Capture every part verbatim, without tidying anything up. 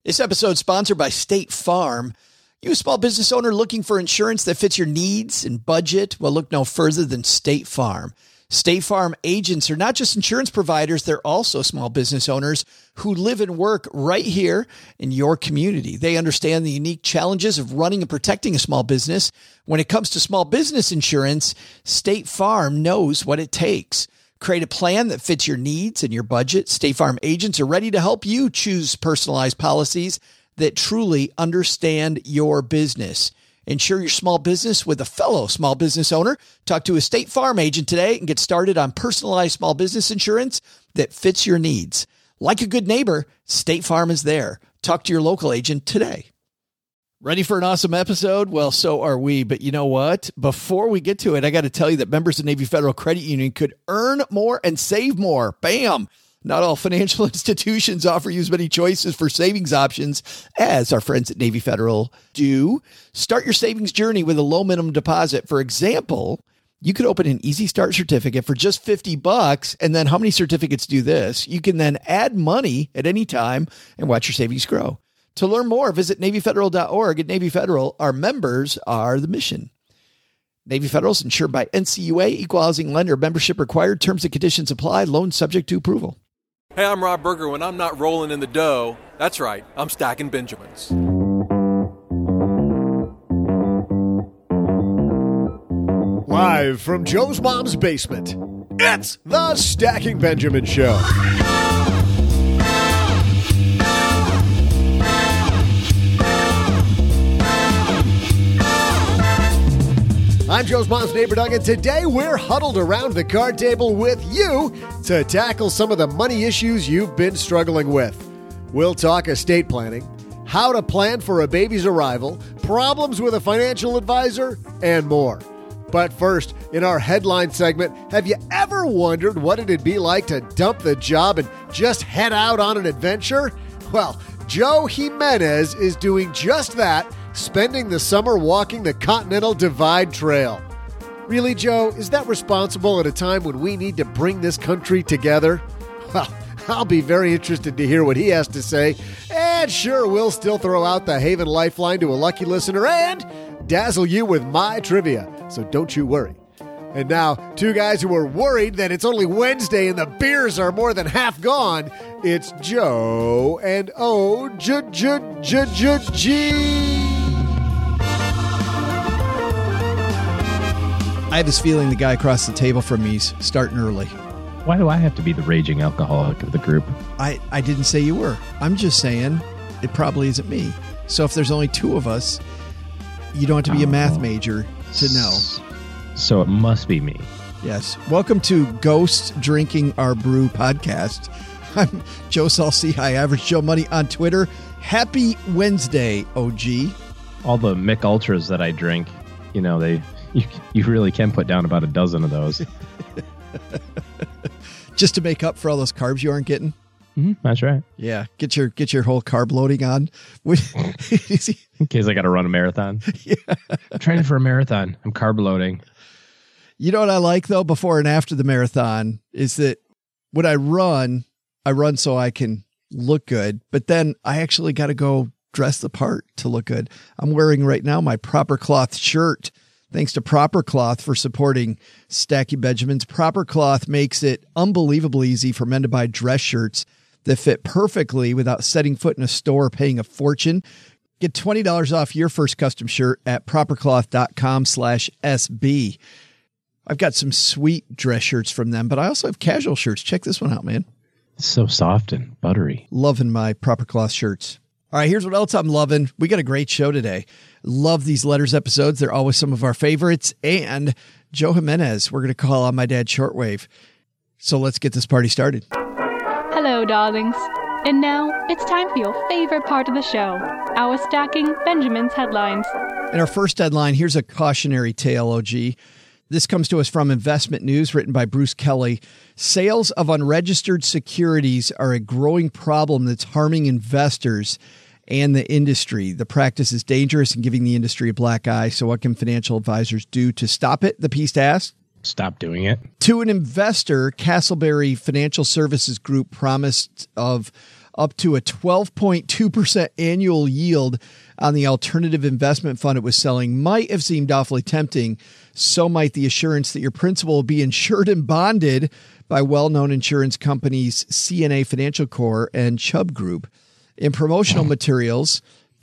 This episode is sponsored by State Farm. You a small business owner looking for insurance that fits your needs and budget? Well, look no further than State Farm. State Farm agents are not just insurance providers, they're also small business owners who live and work right here in your community. They understand the unique challenges of running and protecting a small business. When it comes to small business insurance, State Farm knows what it takes. Create a plan that fits your needs and your budget. State Farm agents are ready to help you choose personalized policies that truly understand your business. Insure your small business with a fellow small business owner. Talk to a State Farm agent today and get started on personalized small business insurance that fits your needs. Like a good neighbor, State Farm is there. Talk to your local agent today. Ready for an awesome episode? Well, so are we. But you know what? Before we get to it, I got to tell you that members of Navy Federal Credit Union could earn more and save more. Bam! Not all financial institutions offer you as many choices for savings options as our friends at Navy Federal do. Start your savings journey with a low minimum deposit. For example, you could open an Easy Start certificate for just fifty bucks. And then how many certificates do this? You can then add money at any time and watch your savings grow. To learn more, visit Navy Federal dot org. At Navy Federal, our members are the mission. Navy Federal is insured by N C U A, Equal Housing Lender. Membership required. Terms and conditions apply. Loan subject to approval. Hey, I'm Rob Berger. When I'm not rolling in the dough, that's right, I'm stacking Benjamins. Live from Joe's mom's basement, it's the Stacking Benjamin Show. I'm Joe's mom's neighbor, Doug, and today we're huddled around the card table with you to tackle some of the money issues you've been struggling with. We'll talk estate planning, how to plan for a baby's arrival, problems with a financial advisor, and more. But first, in our headline segment, have you ever wondered what it'd be like to dump the job and just head out on an adventure? Well, Joe Jimenez is doing just that, spending the summer walking the Continental Divide Trail. Really, Joe, is that responsible at a time when we need to bring this country together? Well, I'll be very interested to hear what he has to say. And sure, we'll still throw out the Haven Lifeline to a lucky listener and dazzle you with my trivia. So don't you worry. And now, two guys who are worried that it's only Wednesday and the beers are more than half gone. It's Joe and O J J J J G. I have this feeling the guy across the table from me's starting early. Why do I have to be the raging alcoholic of the group? I, I didn't say you were. I'm just saying it probably isn't me. So if there's only two of us, you don't have to be oh. a math major to know. So it must be me. Yes. Welcome to Ghost Drinking Our Brew podcast. I'm Joe Salsi, High Average Joe Money on Twitter. Happy Wednesday, O G. All the Mick Ultras that I drink, you know, they you, you really can put down about a dozen of those. Just to make up for all those carbs you aren't getting? Mm-hmm, that's right. Yeah. Get your get your whole carb loading on. In case I got to run a marathon. Yeah. I'm training for a marathon. I'm carb loading. You know what I like, though, before and after the marathon is that when I run, I run so I can look good, but then I actually got to go dress the part to look good. I'm wearing right now my Proper Cloth shirt. Thanks to Proper Cloth for supporting Stacking Benjamins. Proper Cloth makes it unbelievably easy for men to buy dress shirts that fit perfectly without setting foot in a store or paying a fortune. Get twenty dollars off your first custom shirt at propercloth.com slash SB. I've got some sweet dress shirts from them, but I also have casual shirts. Check this one out, man. It's so soft and buttery. Loving my Proper Cloth shirts. All right, here's what else I'm loving. We got a great show today. Love these letters episodes. They're always some of our favorites. And Joe Jimenez, we're going to call on my dad shortwave. So let's get this party started. Hello, darlings. And now it's time for your favorite part of the show, our Stacking Benjamins headlines. In our first headline, here's a cautionary tale, O G. This comes to us from Investment News, written by Bruce Kelly. Sales of unregistered securities are a growing problem that's harming investors and the industry. The practice is dangerous and giving the industry a black eye. So what can financial advisors do to stop it? The piece asked. Stop doing it. To an investor, Castleberry Financial Services Group promised of up to a twelve point two percent annual yield on the alternative investment fund it was selling might have seemed awfully tempting. So might the assurance that your principal will be insured and bonded by well-known insurance companies C N A Financial Corp and Chubb Group. In promotional materials,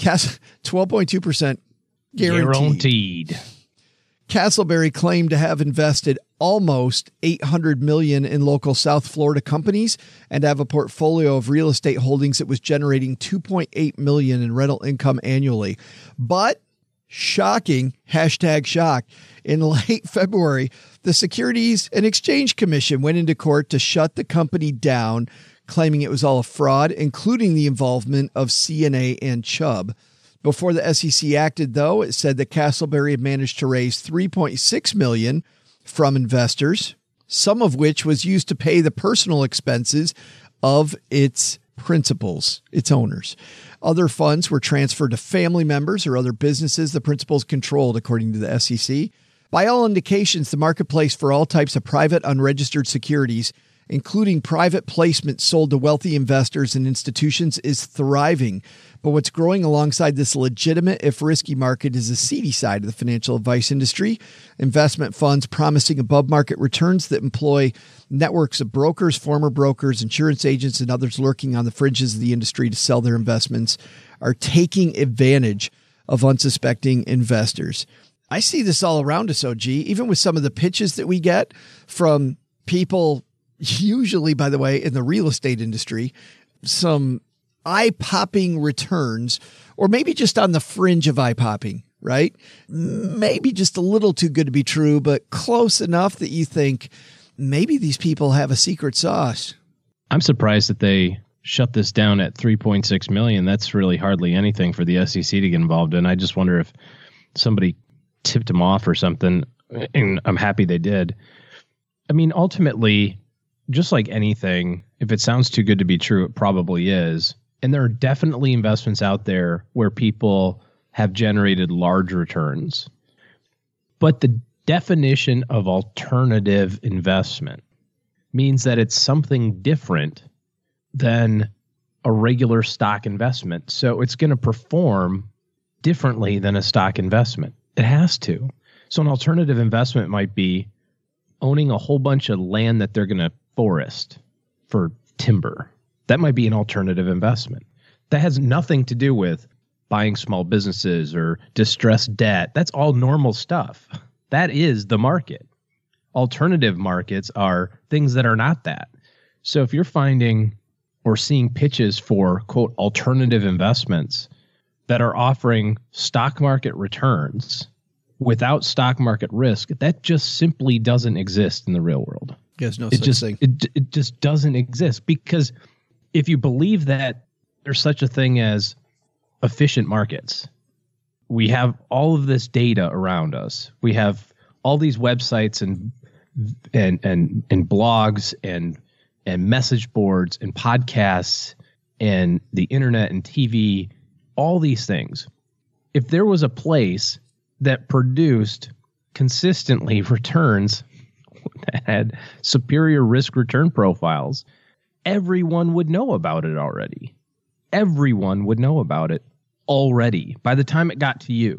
twelve point two percent guaranteed. Guaranteed. Castleberry claimed to have invested almost eight hundred million dollars in local South Florida companies and have a portfolio of real estate holdings that was generating two point eight million dollars in rental income annually. But shocking, hashtag shock, in late February, the Securities and Exchange Commission went into court to shut the company down, claiming it was all a fraud, including the involvement of C N A and Chubb. Before the S E C acted, though, it said that Castleberry had managed to raise three point six million dollars from investors, some of which was used to pay the personal expenses of its principals, its owners. Other funds were transferred to family members or other businesses the principals controlled, according to the S E C. By all indications, the marketplace for all types of private unregistered securities, including private placements sold to wealthy investors and institutions, is thriving. But what's growing alongside this legitimate, if risky, market is the seedy side of the financial advice industry. Investment funds promising above-market returns that employ networks of brokers, former brokers, insurance agents, and others lurking on the fringes of the industry to sell their investments are taking advantage of unsuspecting investors. I see this all around us, O G, even with some of the pitches that we get from people, usually, by the way, in the real estate industry, some eye-popping returns, or maybe just on the fringe of eye-popping, right? Maybe just a little too good to be true, but close enough that you think maybe these people have a secret sauce. I'm surprised that they shut this down at three point six million dollars. That's really hardly anything for the S E C to get involved in. I just wonder if somebody tipped them off or something, and I'm happy they did. I mean, ultimately, just like anything, if it sounds too good to be true, it probably is. And there are definitely investments out there where people have generated large returns. But the definition of alternative investment means that it's something different than a regular stock investment. So it's going to perform differently than a stock investment. It has to. So an alternative investment might be owning a whole bunch of land that they're going to forest for timber. That might be an alternative investment. That has nothing to do with buying small businesses or distressed debt. That's all normal stuff. That is the market. Alternative markets are things that are not that. So if you're finding or seeing pitches for, quote, alternative investments that are offering stock market returns without stock market risk, that just simply doesn't exist in the real world. There's no it such just, thing. It, it just doesn't exist, because if you believe that there's such a thing as efficient markets, we have all of this data around us. We have all these websites and and and and blogs and and message boards and podcasts and the internet and T V, all these things. If there was a place that produced consistently returns that had superior risk return profiles, everyone would know about it already. Everyone would know about it already by the time it got to you.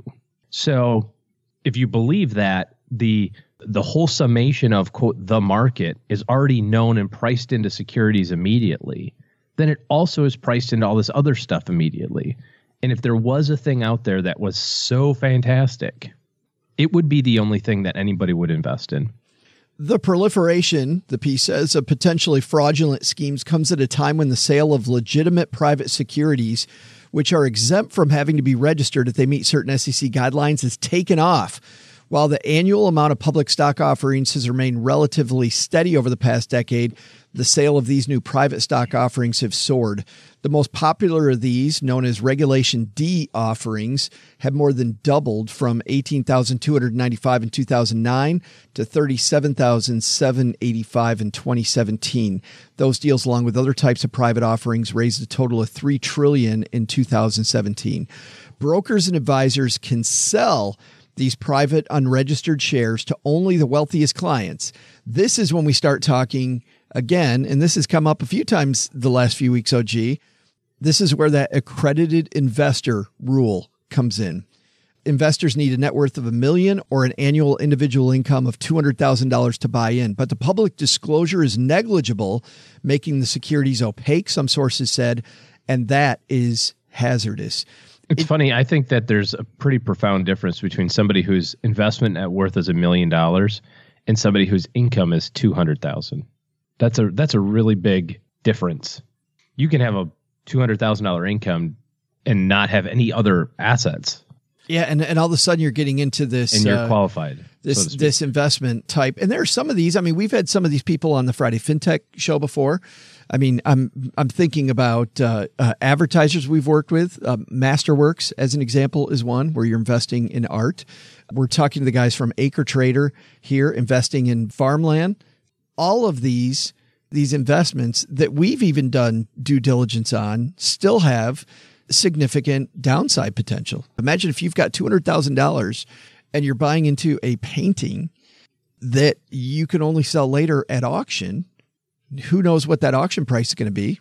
So if you believe that the the whole summation of, quote, the market is already known and priced into securities immediately, then it also is priced into all this other stuff immediately. And if there was a thing out there that was so fantastic, it would be the only thing that anybody would invest in. The proliferation, the piece says, of potentially fraudulent schemes comes at a time when the sale of legitimate private securities, which are exempt from having to be registered if they meet certain S E C guidelines, is taken off. While the annual amount of public stock offerings has remained relatively steady over the past decade, the sale of these new private stock offerings have soared. The most popular of these, known as Regulation D offerings, have more than doubled from eighteen thousand two hundred ninety-five in two thousand nine to thirty-seven thousand seven hundred eighty-five in twenty seventeen. Those deals, along with other types of private offerings, raised a total of three trillion dollars in two thousand seventeen. Brokers and advisors can sell these private unregistered shares to only the wealthiest clients. This is when we start talking again, and this has come up a few times the last few weeks, O G, This is where that accredited investor rule comes in. Investors need a net worth of a million or an annual individual income of two hundred thousand dollars to buy in, but the public disclosure is negligible, making the securities opaque, some sources said, and that is hazardous. It's It, funny. I think that there's a pretty profound difference between somebody whose investment net worth is a million dollars and somebody whose income is two hundred thousand. That's a that's a really big difference. You can have a two hundred thousand dollars income and not have any other assets. Yeah, and, and all of a sudden you're getting into this, and you're uh, qualified. This so this investment type, and there are some of these. I mean, we've had some of these people on the Friday FinTech show before. I mean, I'm I'm thinking about uh, uh, advertisers we've worked with. Uh, Masterworks, as an example, is one where you're investing in art. We're talking to the guys from Acre Trader here, investing in farmland. All of these these investments that we've even done due diligence on still have significant downside potential. Imagine if you've got two hundred thousand dollars and you're buying into a painting that you can only sell later at auction. Who knows what that auction price is going to be?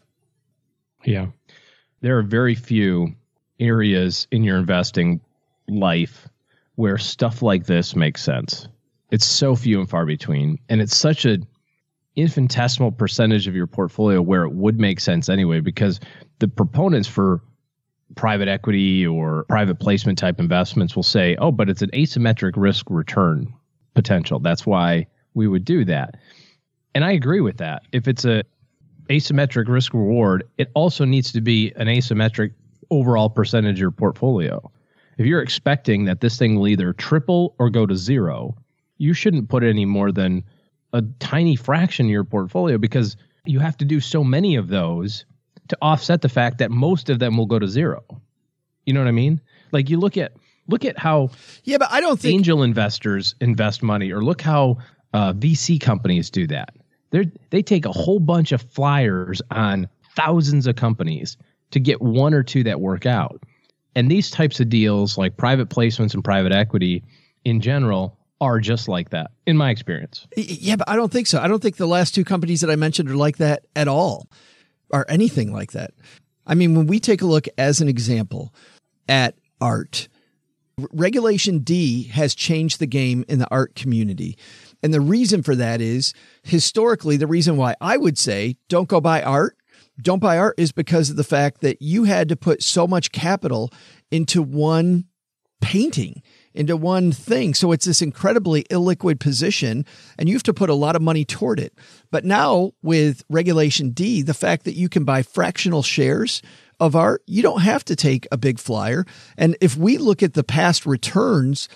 Yeah. There are very few areas in your investing life where stuff like this makes sense. It's so few and far between. And it's such an infinitesimal percentage of your portfolio where it would make sense anyway, because the proponents for private equity or private placement type investments will say, oh, but it's an asymmetric risk return potential. That's why we would do that. And I agree with that. If it's a asymmetric risk reward, it also needs to be an asymmetric overall percentage of your portfolio. If you're expecting that this thing will either triple or go to zero, you shouldn't put any more than a tiny fraction in your portfolio, because you have to do so many of those to offset the fact that most of them will go to zero. You know what I mean? Like you look at look at how yeah, but I don't think angel investors invest money, or look how uh, V C companies do that. They they take a whole bunch of flyers on thousands of companies to get one or two that work out. And these types of deals, like private placements and private equity in general, are just like that, in my experience. Yeah, but I don't think so. I don't think the last two companies that I mentioned are like that at all, or anything like that. I mean, when we take a look as an example at art, Regulation D has changed the game in the art community. And the reason for that is, historically, the reason why I would say don't go buy art, don't buy art is because of the fact that you had to put so much capital into one painting, into one thing. So it's this incredibly illiquid position, and you have to put a lot of money toward it. But now with Regulation D, the fact that you can buy fractional shares of art, you don't have to take a big flyer. And if we look at the past returns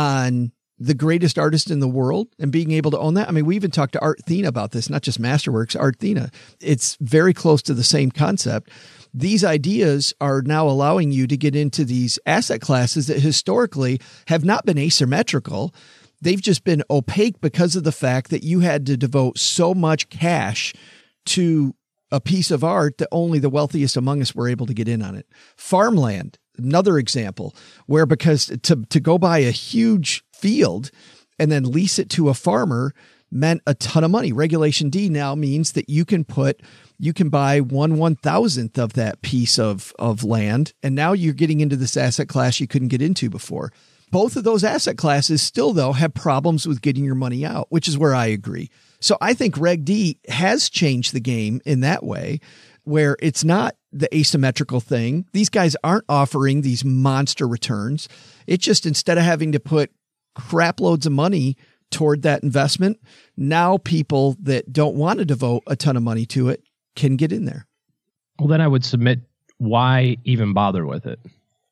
on the greatest artist in the world and being able to own that, I mean, we even talked to Art Thena about this, not just Masterworks, Art Thena. It's very close to the same concept. These ideas are now allowing you to get into these asset classes that historically have not been asymmetrical. They've just been opaque because of the fact that you had to devote so much cash to a piece of art that only the wealthiest among us were able to get in on it. Farmland, another example where, because to, to go buy a huge field and then lease it to a farmer meant a ton of money. Regulation D now means that you can put, you can buy one one thousandth of that piece of, of land. And now you're getting into this asset class you couldn't get into before. Both of those asset classes still, though, have problems with getting your money out, which is where I agree. So I think Reg D has changed the game in that way, where it's not the asymmetrical thing. These guys aren't offering these monster returns. It's just, instead of having to put crap loads of money toward that investment, now people that don't want to devote a ton of money to it can get in there. Well, then I would submit, why even bother with it?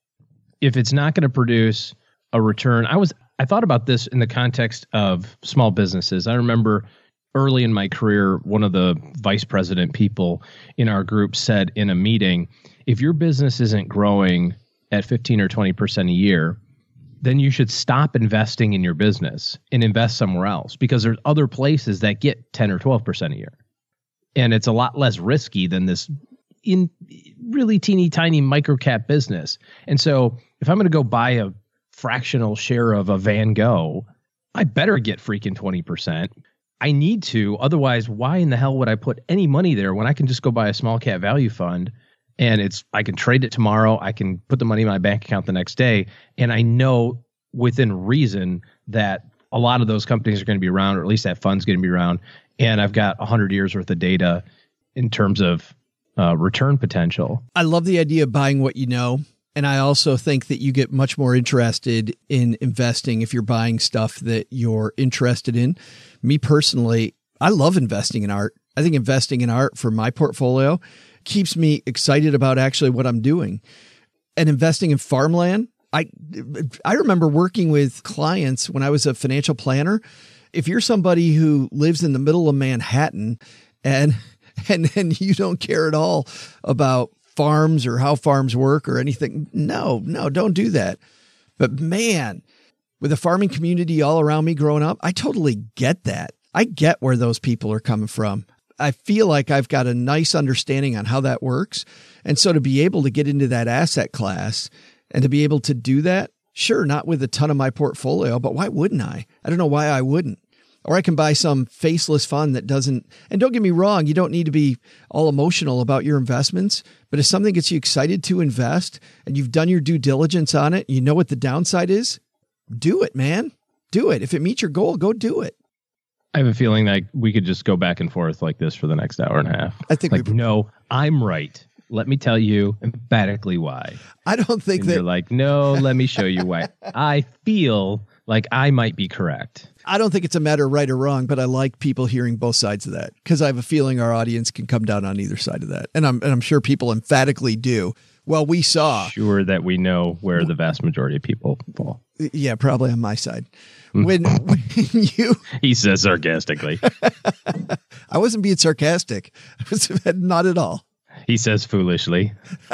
If it's not going to produce a return, I was, I thought about this in the context of small businesses. I remember early in my career, one of the vice president people in our group said in a meeting, if your business isn't growing at fifteen or twenty percent a year, then you should stop investing in your business and invest somewhere else, because there's other places that get ten or twelve percent a year. And it's a lot less risky than this in really teeny tiny micro cap business. And so if I'm going to go buy a fractional share of a Van Gogh, I better get freaking twenty percent. I need to. Otherwise, why in the hell would I put any money there when I can just go buy a small cap value fund and it's I can trade it tomorrow. I can put the money in my bank account the next day, and I know within reason that a lot of those companies are going to be around, or at least that fund's going to be around. And I've got one hundred years worth of data in terms of uh, return potential. I love the idea of buying what you know. And I also think that you get much more interested in investing if you're buying stuff that you're interested in. Me personally, I love investing in art. I think investing in art for my portfolio keeps me excited about actually what I'm doing. And investing in farmland, I I remember working with clients when I was a financial planner. If you're somebody who lives in the middle of Manhattan and and and you don't care at all about farms or how farms work or anything, no, no, don't do that. But man, with a farming community all around me growing up, I totally get that. I get where those people are coming from. I feel like I've got a nice understanding on how that works. And so to be able to get into that asset class and to be able to do that, sure, not with a ton of my portfolio, but why wouldn't I? I don't know why I wouldn't. Or I can buy some faceless fund that doesn't, and don't get me wrong, you don't need to be all emotional about your investments, but if something gets you excited to invest and you've done your due diligence on it, you know what the downside is, do it, man. Do it. If it meets your goal, go do it. I have a feeling like we could just go back and forth like this for the next hour and a half. I think like, we, no, I'm right. Let me tell you emphatically why. I don't think and that you're like, no, let me show you why. I feel like I might be correct. I don't think it's a matter of right or wrong, but I like people hearing both sides of that because I have a feeling our audience can come down on either side of that. And I'm, and I'm sure people emphatically do. Well, we saw. Sure that we know where the vast majority of people fall. Yeah, probably on my side. When, when you. He says sarcastically. I wasn't being sarcastic. I was not at all. He says foolishly.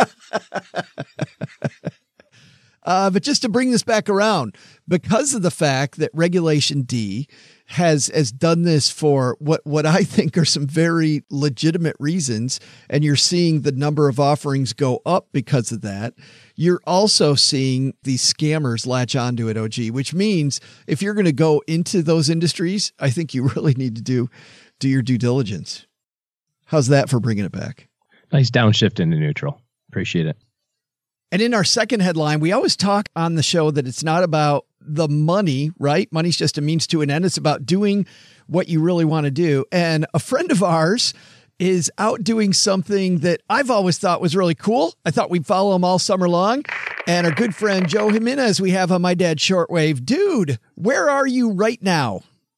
Uh, but just to bring this back around, because of the fact that Regulation D has has done this for what, what I think are some very legitimate reasons, and you're seeing the number of offerings go up because of that, you're also seeing these scammers latch onto it, O G, which means if you're going to go into those industries, I think you really need to do, do your due diligence. How's that for bringing it back? Nice downshift into neutral. Appreciate it. And in our second headline, we always talk on the show that it's not about the money, right? Money's just a means to an end. It's about doing what you really want to do. And a friend of ours is out doing something that I've always thought was really cool. I thought we'd follow him all summer long. And our good friend Joe Jimenez, we have on My Dad's Shortwave. Dude, where are you right now?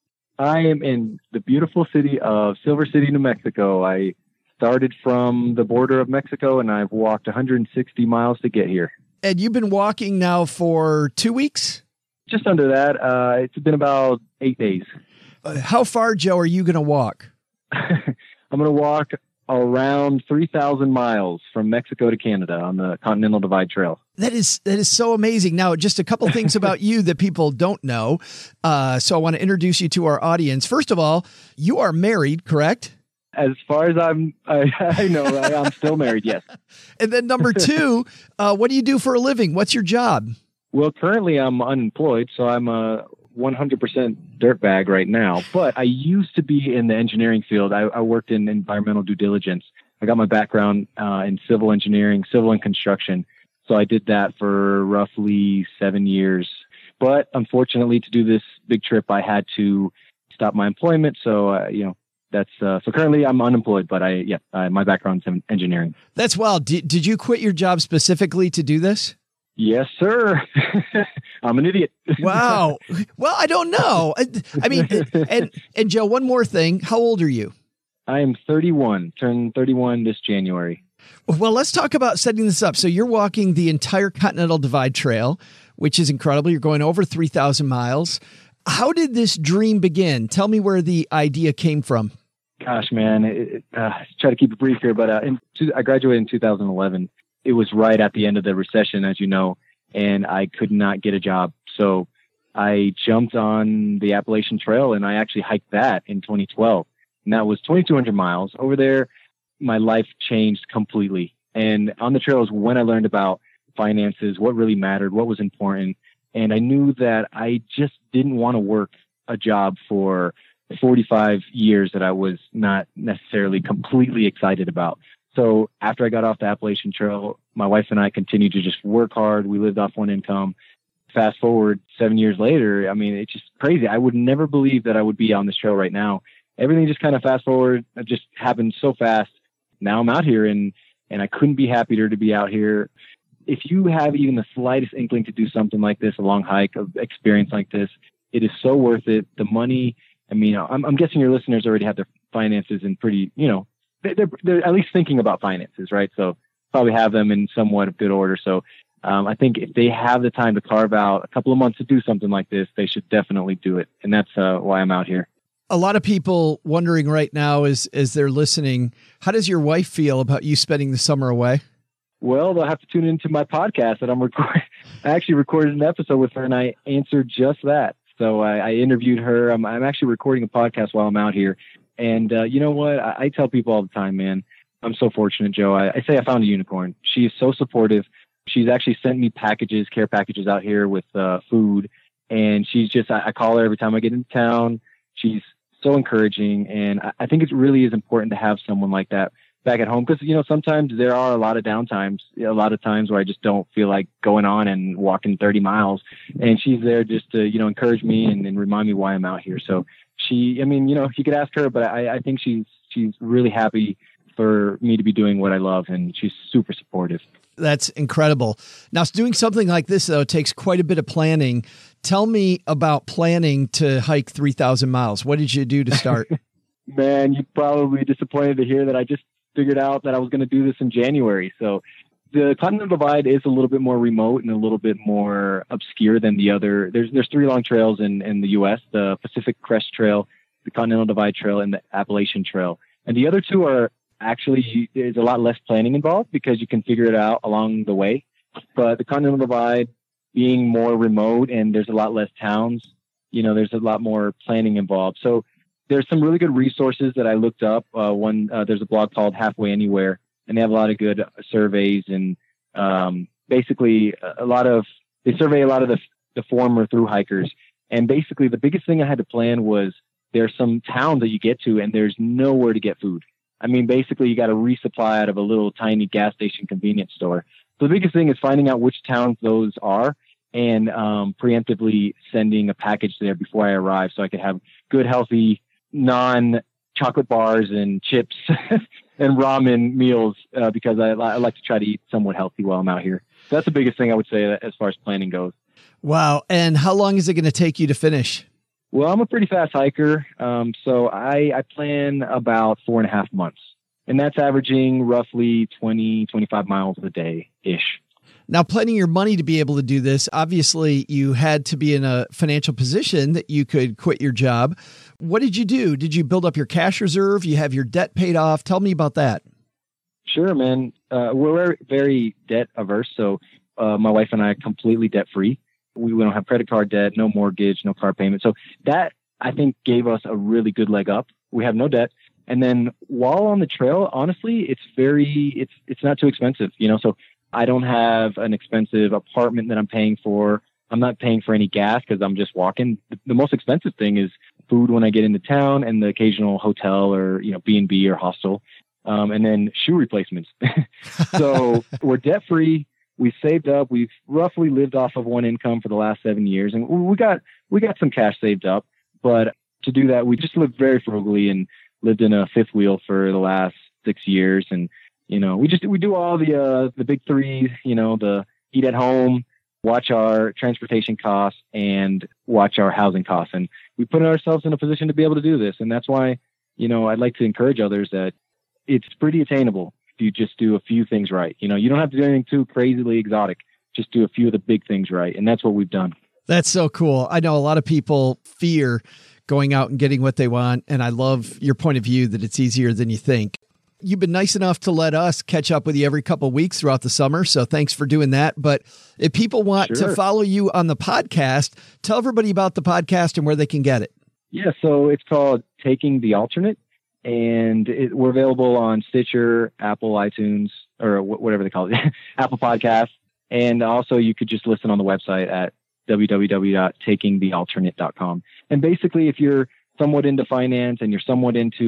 I am in the beautiful city of Silver City, New Mexico. I started from the border of Mexico, and I've walked one hundred sixty miles to get here. And you've been walking now for two weeks? Just under that. Uh, it's been about eight days. Uh, how far, Joe, are you going to walk? I'm going to walk around three thousand miles from Mexico to Canada on the Continental Divide Trail. That is that is so amazing. Now, just a couple things about you that people don't know. Uh, so I want to introduce you to our audience. First of all, you are married, correct? As far as I'm, I, I know, I, I'm still married, yes. And then number two, uh, what do you do for a living? What's your job? Well, currently I'm unemployed, so I'm a one hundred percent dirtbag right now. But I used to be in the engineering field. I, I worked in environmental due diligence. I got my background uh, in civil engineering, civil and construction. So I did that for roughly seven years. But unfortunately, to do this big trip, I had to stop my employment. So, uh, you know, That's uh, so currently I'm unemployed, but I, yeah, uh, my background's in engineering. That's wild. Did, did you quit your job specifically to do this? Yes, sir. I'm an idiot. Wow. Well, I don't know. I, I mean, and, and Joe, one more thing. How old are you? I am thirty-one, turned thirty-one this January. Well, let's talk about setting this up. So you're walking the entire Continental Divide Trail, which is incredible. You're going over three thousand miles. How did this dream begin? Tell me where the idea came from. Gosh, man, it, uh, try to keep it brief here, but uh, in two, I graduated in two thousand eleven. It was right at the end of the recession, as you know, and I could not get a job. So I jumped on the Appalachian Trail, and I actually hiked that in twenty twelve. And that was twenty-two hundred miles. Over there, my life changed completely. And on the trail is when I learned about finances, what really mattered, what was important. And I knew that I just didn't want to work a job for forty-five years that I was not necessarily completely excited about. So after I got off the Appalachian Trail, my wife and I continued to just work hard. We lived off one income. Fast forward seven years later, I mean, it's just crazy. I would never believe that I would be on this trail right now. Everything just kind of fast forward, it just happened so fast. Now I'm out here, and, and I couldn't be happier to be out here. If you have even the slightest inkling to do something like this, a long hike, of experience like this, it is so worth it. The money, I mean, I'm, I'm guessing your listeners already have their finances in pretty, you know, they're, they're at least thinking about finances, right? So probably have them in somewhat of good order. So um, I think if they have the time to carve out a couple of months to do something like this, they should definitely do it. And that's uh, why I'm out here. A lot of people wondering right now as, as they're listening, how does your wife feel about you spending the summer away? Well, they'll have to tune into my podcast that I'm recording. I actually recorded an episode with her, and I answered just that. So I, I interviewed her. I'm, I'm actually recording a podcast while I'm out here. And uh, you know what? I, I tell people all the time, man, I'm so fortunate, Joe. I, I say I found a unicorn. She is so supportive. She's actually sent me packages, care packages out here with uh, food. And she's just, I, I call her every time I get into town. She's so encouraging. And I, I think it really is important to have someone like that back at home. Because, you know, sometimes there are a lot of downtimes, a lot of times where I just don't feel like going on and walking thirty miles. And she's there just to, you know, encourage me and, and remind me why I'm out here. So she, I mean, you know, you could ask her, but I, I think she's, she's really happy for me to be doing what I love. And she's super supportive. That's incredible. Now, doing something like this, though, takes quite a bit of planning. Tell me about planning to hike three thousand miles. What did you do to start? Man, you're probably disappointed to hear that I just figured out that I was going to do this in January. So the Continental Divide is a little bit more remote and a little bit more obscure than the other. There's there's three long trails in, in the U S, the Pacific Crest Trail, the Continental Divide Trail, and the Appalachian Trail. And the other two are actually, there's a lot less planning involved because you can figure it out along the way. But the Continental Divide being more remote and there's a lot less towns, you know, there's a lot more planning involved. So there's some really good resources that I looked up. Uh, one, uh, there's a blog called Halfway Anywhere, and they have a lot of good surveys and um, basically a lot of, they survey a lot of the, the former through hikers. And basically the biggest thing I had to plan was there's some towns that you get to and there's nowhere to get food. I mean, basically you got to resupply out of a little tiny gas station convenience store. So the biggest thing is finding out which towns those are and um, preemptively sending a package there before I arrive so I could have good, healthy, non-chocolate bars and chips and ramen meals uh, because I, I like to try to eat somewhat healthy while I'm out here. So that's the biggest thing I would say as far as planning goes. Wow. And how long is it going to take you to finish? Well, I'm a pretty fast hiker. Um, so I, I plan about four and a half months, and that's averaging roughly twenty, twenty-five miles a day ish. Now, planning your money to be able to do this, obviously you had to be in a financial position that you could quit your job. What did you do? Did you build up your cash reserve? You have your debt paid off? Tell me about that. Sure, man. Uh, we're very debt averse. So uh, my wife and I are completely debt free. We, we don't have credit card debt, no mortgage, no car payment. So that, I think, gave us a really good leg up. We have no debt. And then while on the trail, honestly, it's very, it's, it's not too expensive, you know, so I don't have an expensive apartment that I'm paying for. I'm not paying for any gas because I'm just walking. The, the most expensive thing is food when I get into town and the occasional hotel or, you know, B and B or hostel. Um, and then shoe replacements. So we're debt free. We saved up. We've roughly lived off of one income for the last seven years, and we got we got some cash saved up. But to do that, we just lived very frugally and lived in a fifth wheel for the last six years. And you know, we just we do all the uh, the big three. You know, the eat at home, watch our transportation costs, and watch our housing costs. And we put ourselves in a position to be able to do this. And that's why, you know, I'd like to encourage others that it's pretty attainable. You just do a few things right. You know, you don't have to do anything too crazily exotic. Just do a few of the big things right. And that's what we've done. That's so cool. I know a lot of people fear going out and getting what they want. And I love your point of view that it's easier than you think. You've been nice enough to let us catch up with you every couple of weeks throughout the summer. So thanks for doing that. But if people want Sure. to follow you on the podcast, tell everybody about the podcast and where they can get it. Yeah. So it's called Taking the Alternate. And it, we're available on Stitcher, Apple, iTunes, or wh- whatever they call it, Apple Podcasts. And also you could just listen on the website at w w w dot taking the alternate dot com. And basically, if you're somewhat into finance and you're somewhat into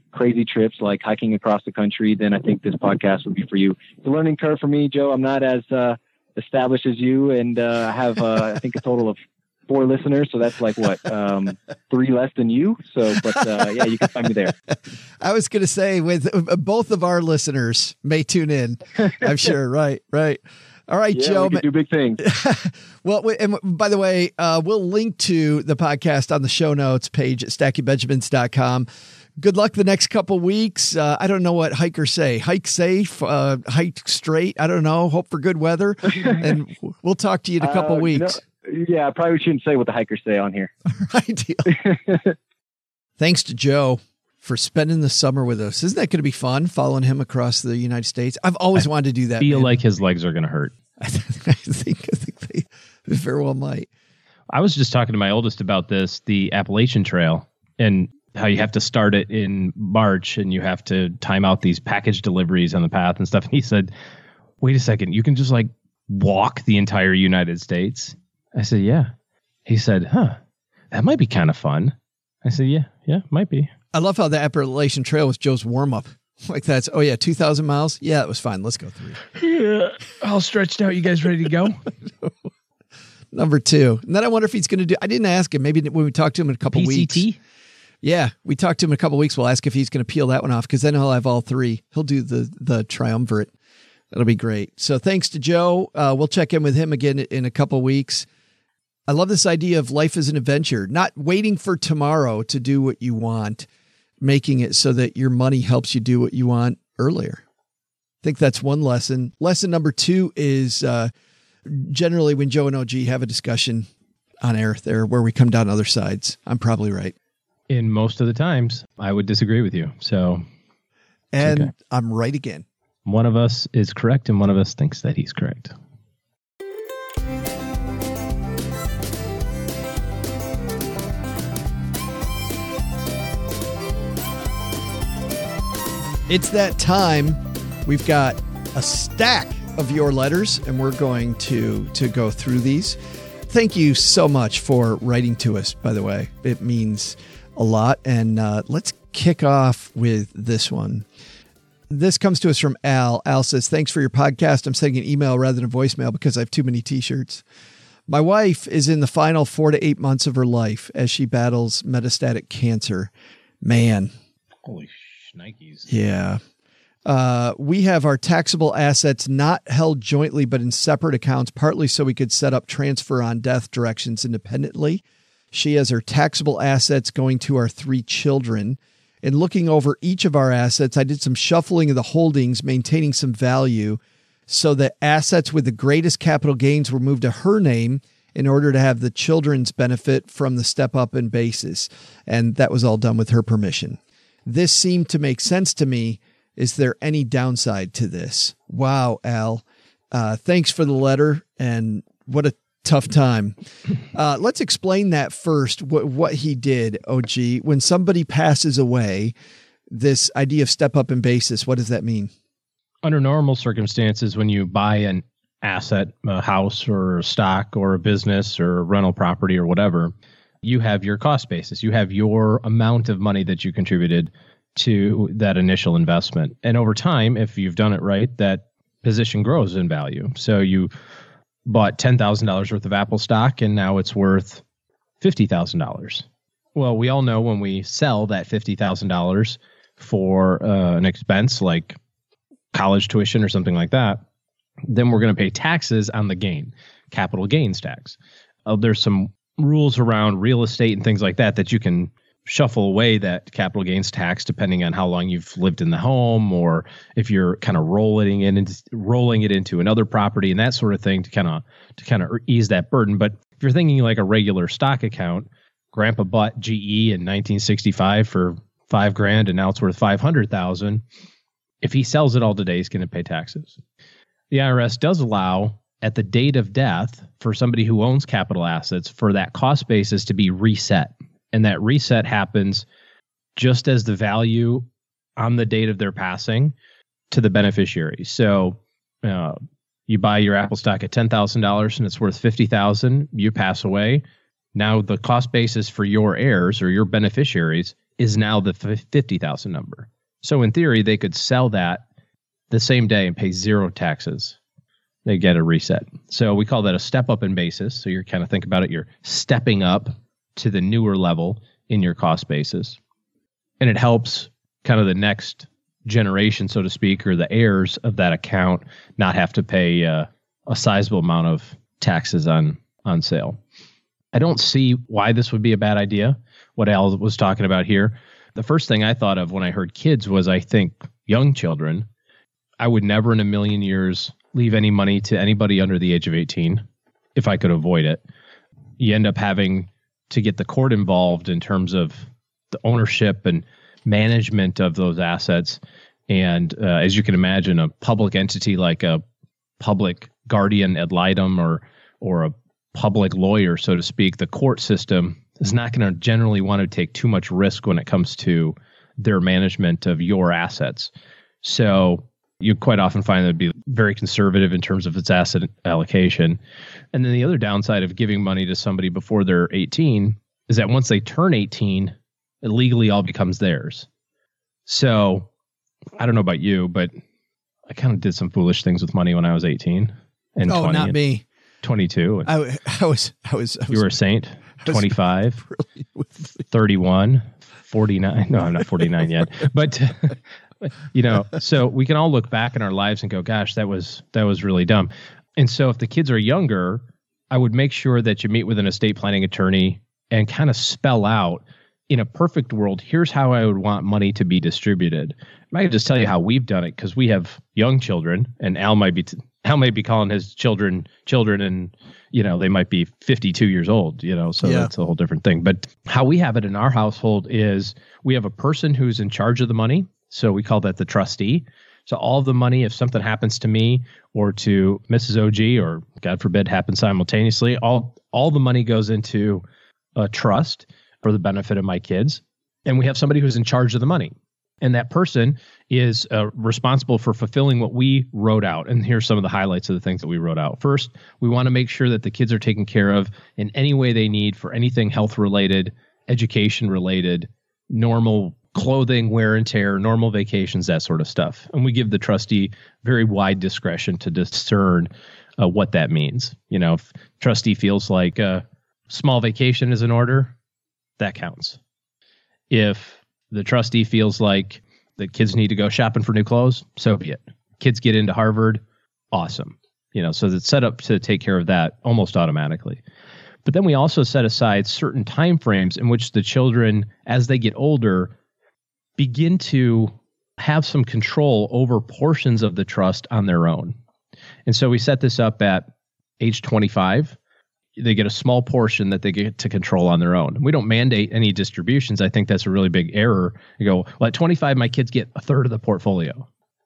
crazy trips like hiking across the country, then I think this podcast would be for you. It's a learning curve for me, Joe. I'm not as uh, established as you, and uh, I have, uh, I think, a total of four listeners. So that's like what, um, three less than you. So, but uh, yeah, you can find me there. I was going to say, with uh, both of our listeners may tune in, I'm sure. Right, right. All right, yeah, Joe. We can do big things. Well, and by the way, uh, we'll link to the podcast on the show notes page at stacky benjamins dot com. Good luck the next couple weeks. Uh, I don't know what hikers say. Hike safe, uh, hike straight. I don't know. Hope for good weather. And we'll talk to you in a couple uh, weeks. You know, yeah, I probably shouldn't say what the hikers say on here. Ideal. Thanks to Joe for spending the summer with us. Isn't that going to be fun, following him across the United States? I've always I wanted to do that. I feel man. like his legs are going to hurt. I think, I think they very well might. I was just talking to my oldest about this, the Appalachian Trail, and how you have to start it in March and you have to time out these package deliveries on the path and stuff. And he said, wait a second, you can just like walk the entire United States? I said, yeah. He said, huh, that might be kind of fun. I said, yeah, yeah, might be. I love how the Appalachian Trail was Joe's warm-up. Like that's, oh yeah, two thousand miles? Yeah, it was fine. Let's go three. Yeah, all stretched out. You guys ready to go? Number two. And then I wonder if he's going to do, I didn't ask him. Maybe when we talk to him in a couple P C T? weeks. Yeah, we talked to him in a couple weeks. We'll ask if he's going to peel that one off because then he'll have all three. He'll do the the triumvirate. That'll be great. So thanks to Joe. Uh, we'll check in with him again in a couple weeks. I love this idea of life as an adventure, not waiting for tomorrow to do what you want, making it so that your money helps you do what you want earlier. I think that's one lesson. Lesson number two is uh, generally when Joe and O G have a discussion on air there where we come down other sides. I'm probably right. In most of the times, I would disagree with you. So, and okay. I'm right again. One of us is correct and one of us thinks that he's correct. It's that time. We've got a stack of your letters, and we're going to, to go through these. Thank you so much for writing to us, by the way. It means a lot. And uh, let's kick off with this one. This comes to us from Al. Al says, thanks for your podcast. I'm sending an email rather than a voicemail because I have too many t-shirts. My wife is in the final four to eight months of her life as she battles metastatic cancer. Man. Holy shnikes. Yeah. Uh, we have our taxable assets not held jointly, but in separate accounts, partly so we could set up transfer on death directions independently. She has her taxable assets going to our three children. In looking over each of our assets, I did some shuffling of the holdings, maintaining some value so that assets with the greatest capital gains were moved to her name in order to have the children's benefit from the step up in basis. And that was all done with her permission. This seemed to make sense to me. Is there any downside to this? Wow, Al. Uh, thanks for the letter. And what a tough time. Uh, let's explain that first, what, what he did, O G. When somebody passes away, this idea of step up in basis, what does that mean? Under normal circumstances, when you buy an asset, a house or a stock or a business or a rental property or whatever, you have your cost basis. You have your amount of money that you contributed to that initial investment. And over time, if you've done it right, that position grows in value. So you bought ten thousand dollars worth of Apple stock and now it's worth fifty thousand dollars. Well, we all know when we sell that fifty thousand dollars for uh, an expense like college tuition or something like that, then we're going to pay taxes on the gain, capital gains tax. Uh, there's some rules around real estate and things like that that you can shuffle away that capital gains tax depending on how long you've lived in the home or if you're kind of rolling it into rolling it into another property and that sort of thing to kind of to kind of ease that burden. But if you're thinking like a regular stock account, Grandpa bought G E in nineteen sixty-five for five grand and now it's worth five hundred thousand. If he sells it all today, he's going to pay taxes. The I R S does allow at the date of death for somebody who owns capital assets for that cost basis to be reset. And that reset happens just as the value on the date of their passing to the beneficiary. So uh, you buy your Apple stock at ten thousand dollars and it's worth fifty thousand dollars. You pass away. Now the cost basis for your heirs or your beneficiaries is now the fifty thousand number. So in theory, they could sell that the same day and pay zero taxes. They get a reset. So we call that a step up in basis. So you're kind of think about it, you're stepping up to the newer level in your cost basis. And it helps kind of the next generation, so to speak, or the heirs of that account not have to pay uh, a sizable amount of taxes on, on sale. I don't see why this would be a bad idea, what Al was talking about here. The first thing I thought of when I heard kids was, I think, young children. I would never in a million years leave any money to anybody under the age of eighteen if I could avoid it. You end up having to get the court involved in terms of the ownership and management of those assets. And uh, as you can imagine, a public entity like a public guardian ad litem or or a public lawyer, so to speak, the court system is not going to generally want to take too much risk when it comes to their management of your assets. So you quite often find that it'd be very conservative in terms of its asset allocation. And then the other downside of giving money to somebody before they're eighteen is that once they turn eighteen, it legally all becomes theirs. So I don't know about you, but I kind of did some foolish things with money when I was eighteen and oh, twenty. Not and me. twenty-two. I, I was, I was, I was. You were a saint. twenty-five, thirty-one, forty-nine. No, I'm not forty-nine yet. But, you know, so we can all look back in our lives and go, gosh, that was that was really dumb. And so if the kids are younger, I would make sure that you meet with an estate planning attorney and kind of spell out, in a perfect world, here's how I would want money to be distributed. I could just tell you how we've done it because we have young children, and Al might be t- Al might be calling his children children, and you know they might be fifty-two years old. You know, so yeah. That's a whole different thing. But how we have it in our household is we have a person who's in charge of the money, so we call that the trustee. So all of the money, if something happens to me or to Missus O G, or God forbid happens simultaneously, all all the money goes into a trust for the benefit of my kids. And we have somebody who's in charge of the money. And that person is uh, responsible for fulfilling what we wrote out. And here's some of the highlights of the things that we wrote out. First, we want to make sure that the kids are taken care of in any way they need for anything health-related, education-related, normal clothing, wear and tear, normal vacations, that sort of stuff. And we give the trustee very wide discretion to discern uh, what that means. You know, if trustee feels like a small vacation is in order, that counts. If the trustee feels like the kids need to go shopping for new clothes, so be it. Kids get into Harvard, awesome. You know, so it's set up to take care of that almost automatically. But then we also set aside certain time frames in which the children, as they get older, begin to have some control over portions of the trust on their own. And so we set this up at age twenty-five. They get a small portion that they get to control on their own. We don't mandate any distributions. I think that's a really big error. You go, well, at twenty-five, my kids get a third of the portfolio.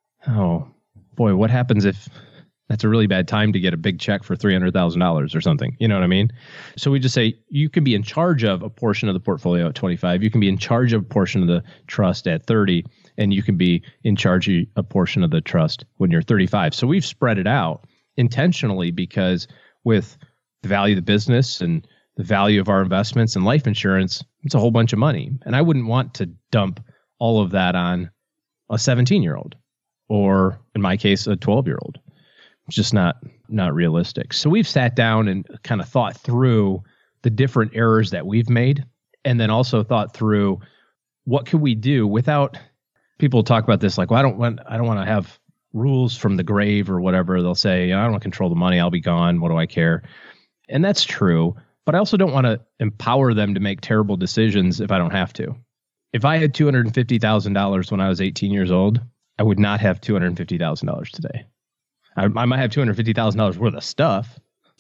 Oh, boy, what happens if that's a really bad time to get a big check for three hundred thousand dollars or something? You know what I mean? So we just say you can be in charge of a portion of the portfolio at twenty-five. You can be in charge of a portion of the trust at thirty, and you can be in charge of a portion of the trust when you're thirty-five. So we've spread it out intentionally because with the value of the business and the value of our investments and life insurance, it's a whole bunch of money. And I wouldn't want to dump all of that on a seventeen-year-old or, in my case, a twelve-year-old. It's just not not realistic. So we've sat down and kind of thought through the different errors that we've made, and then also thought through what could we do without people talk about this like, well, I don't want I don't want to have rules from the grave or whatever. They'll say, I don't want to control the money. I'll be gone. What do I care? And that's true, but I also don't want to empower them to make terrible decisions if I don't have to. If I had two hundred fifty thousand dollars when I was eighteen years old, I would not have two hundred fifty thousand dollars today. I, I might have two hundred fifty thousand dollars worth of stuff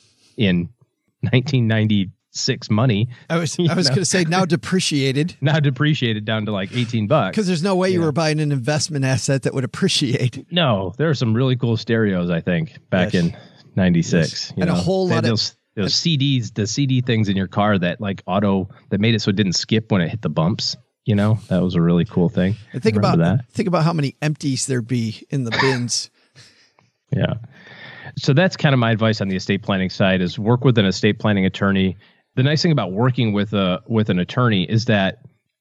in nineteen ninety-six money. I was I was going to say now depreciated. Now depreciated down to like eighteen bucks. Because there's no way you yeah. were buying an investment asset that would appreciate. No, there are some really cool stereos, I think, back yes. in ninety-six. Yes. You and know, a whole lot those, of... Those C Ds, the C D things in your car that like auto, that made it so it didn't skip when it hit the bumps. You know, that was a really cool thing. I think Remember about that. think about how many empties there'd be in the bins. Yeah. So that's kind of my advice on the estate planning side is work with an estate planning attorney. The nice thing about working with a with an attorney is that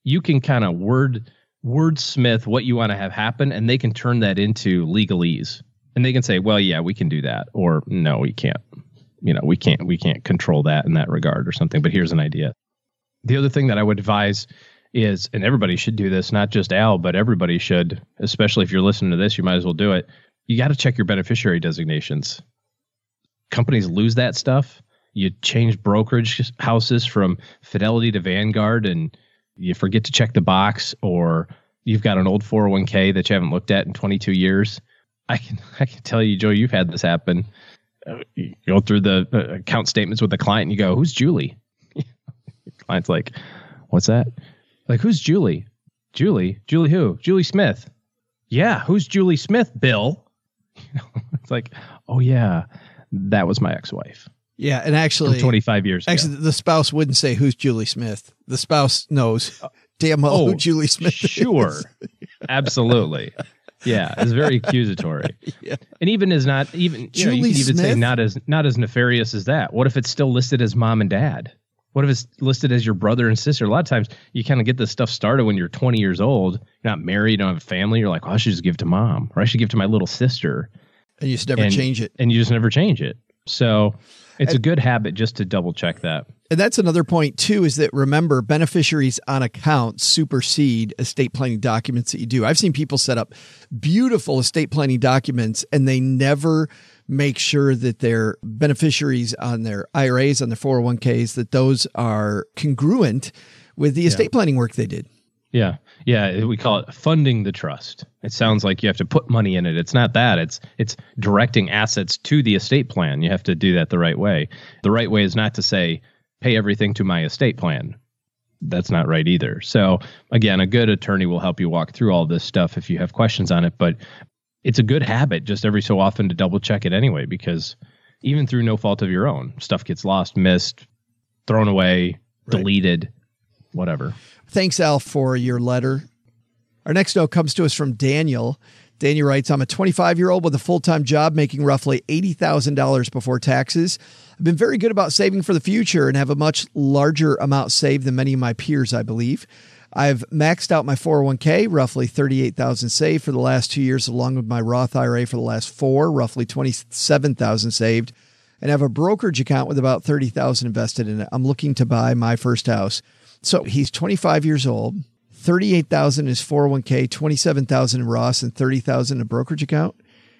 you can kind of word wordsmith what you want to have happen, and they can turn that into legalese. And they can say, well, yeah, we can do that. Or no, we can't. You know, we can't we can't control that in that regard or something. But here's an idea. The other thing that I would advise is, and everybody should do this, not just Al, but everybody should, especially if you're listening to this, you might as well do it. You got to check your beneficiary designations. Companies lose that stuff. You change brokerage houses from Fidelity to Vanguard, and you forget to check the box, or you've got an old four oh one k that you haven't looked at in twenty-two years. I can I can tell you, Joe, you've had this happen. Uh, you go through the uh, account statements with the client, and you go, "Who's Julie?" The client's like, "What's that?" Like, "Who's Julie?" Julie? Julie who? Julie Smith. Yeah, who's Julie Smith, Bill? You know, it's like, oh yeah, that was my ex-wife. Yeah, and actually, from twenty-five years ago. Actually, the spouse wouldn't say, "Who's Julie Smith?" The spouse knows damn well oh, who Julie Smith sure. is. Absolutely. Yeah, it's very accusatory. Yeah. And even is not even you, know, you can even Smith? say not as not as nefarious as that. What if it's still listed as mom and dad? What if it's listed as your brother and sister? A lot of times you kind of get this stuff started when you're twenty years old, you're not married, you don't have a family, you're like, well, I should just give it to mom, or I should give it to my little sister. And you just never and, change it. And you just never change it. So it's and, a good habit just to double check that. And that's another point too, is that remember, beneficiaries on accounts supersede estate planning documents that you do. I've seen people set up beautiful estate planning documents and they never make sure that their beneficiaries on their I R As, on their four oh one k's, that those are congruent with the estate yeah. planning work they did. Yeah. Yeah. We call it funding the trust. It sounds like you have to put money in it. It's not that. It's it's directing assets to the estate plan. You have to do that the right way. The right way is not to say, pay everything to my estate plan. That's not right either. So again, a good attorney will help you walk through all this stuff if you have questions on it. But it's a good habit just every so often to double check it anyway, because even through no fault of your own, stuff gets lost, missed, thrown away, right. deleted, whatever. Thanks, Al, for your letter. Our next note comes to us from Daniel. Daniel writes, I'm a twenty-five-year-old with a full-time job making roughly eighty thousand dollars before taxes. I've been very good about saving for the future and have a much larger amount saved than many of my peers, I believe. I've maxed out my four oh one k, roughly thirty-eight thousand dollars saved for the last two years, along with my Roth I R A for the last four, roughly twenty-seven thousand dollars saved, and have a brokerage account with about thirty thousand dollars invested in it. I'm looking to buy my first house. So he's twenty-five years old, thirty-eight thousand dollars in his four oh one k, twenty-seven thousand dollars in Roth, and thirty thousand dollars in a brokerage account.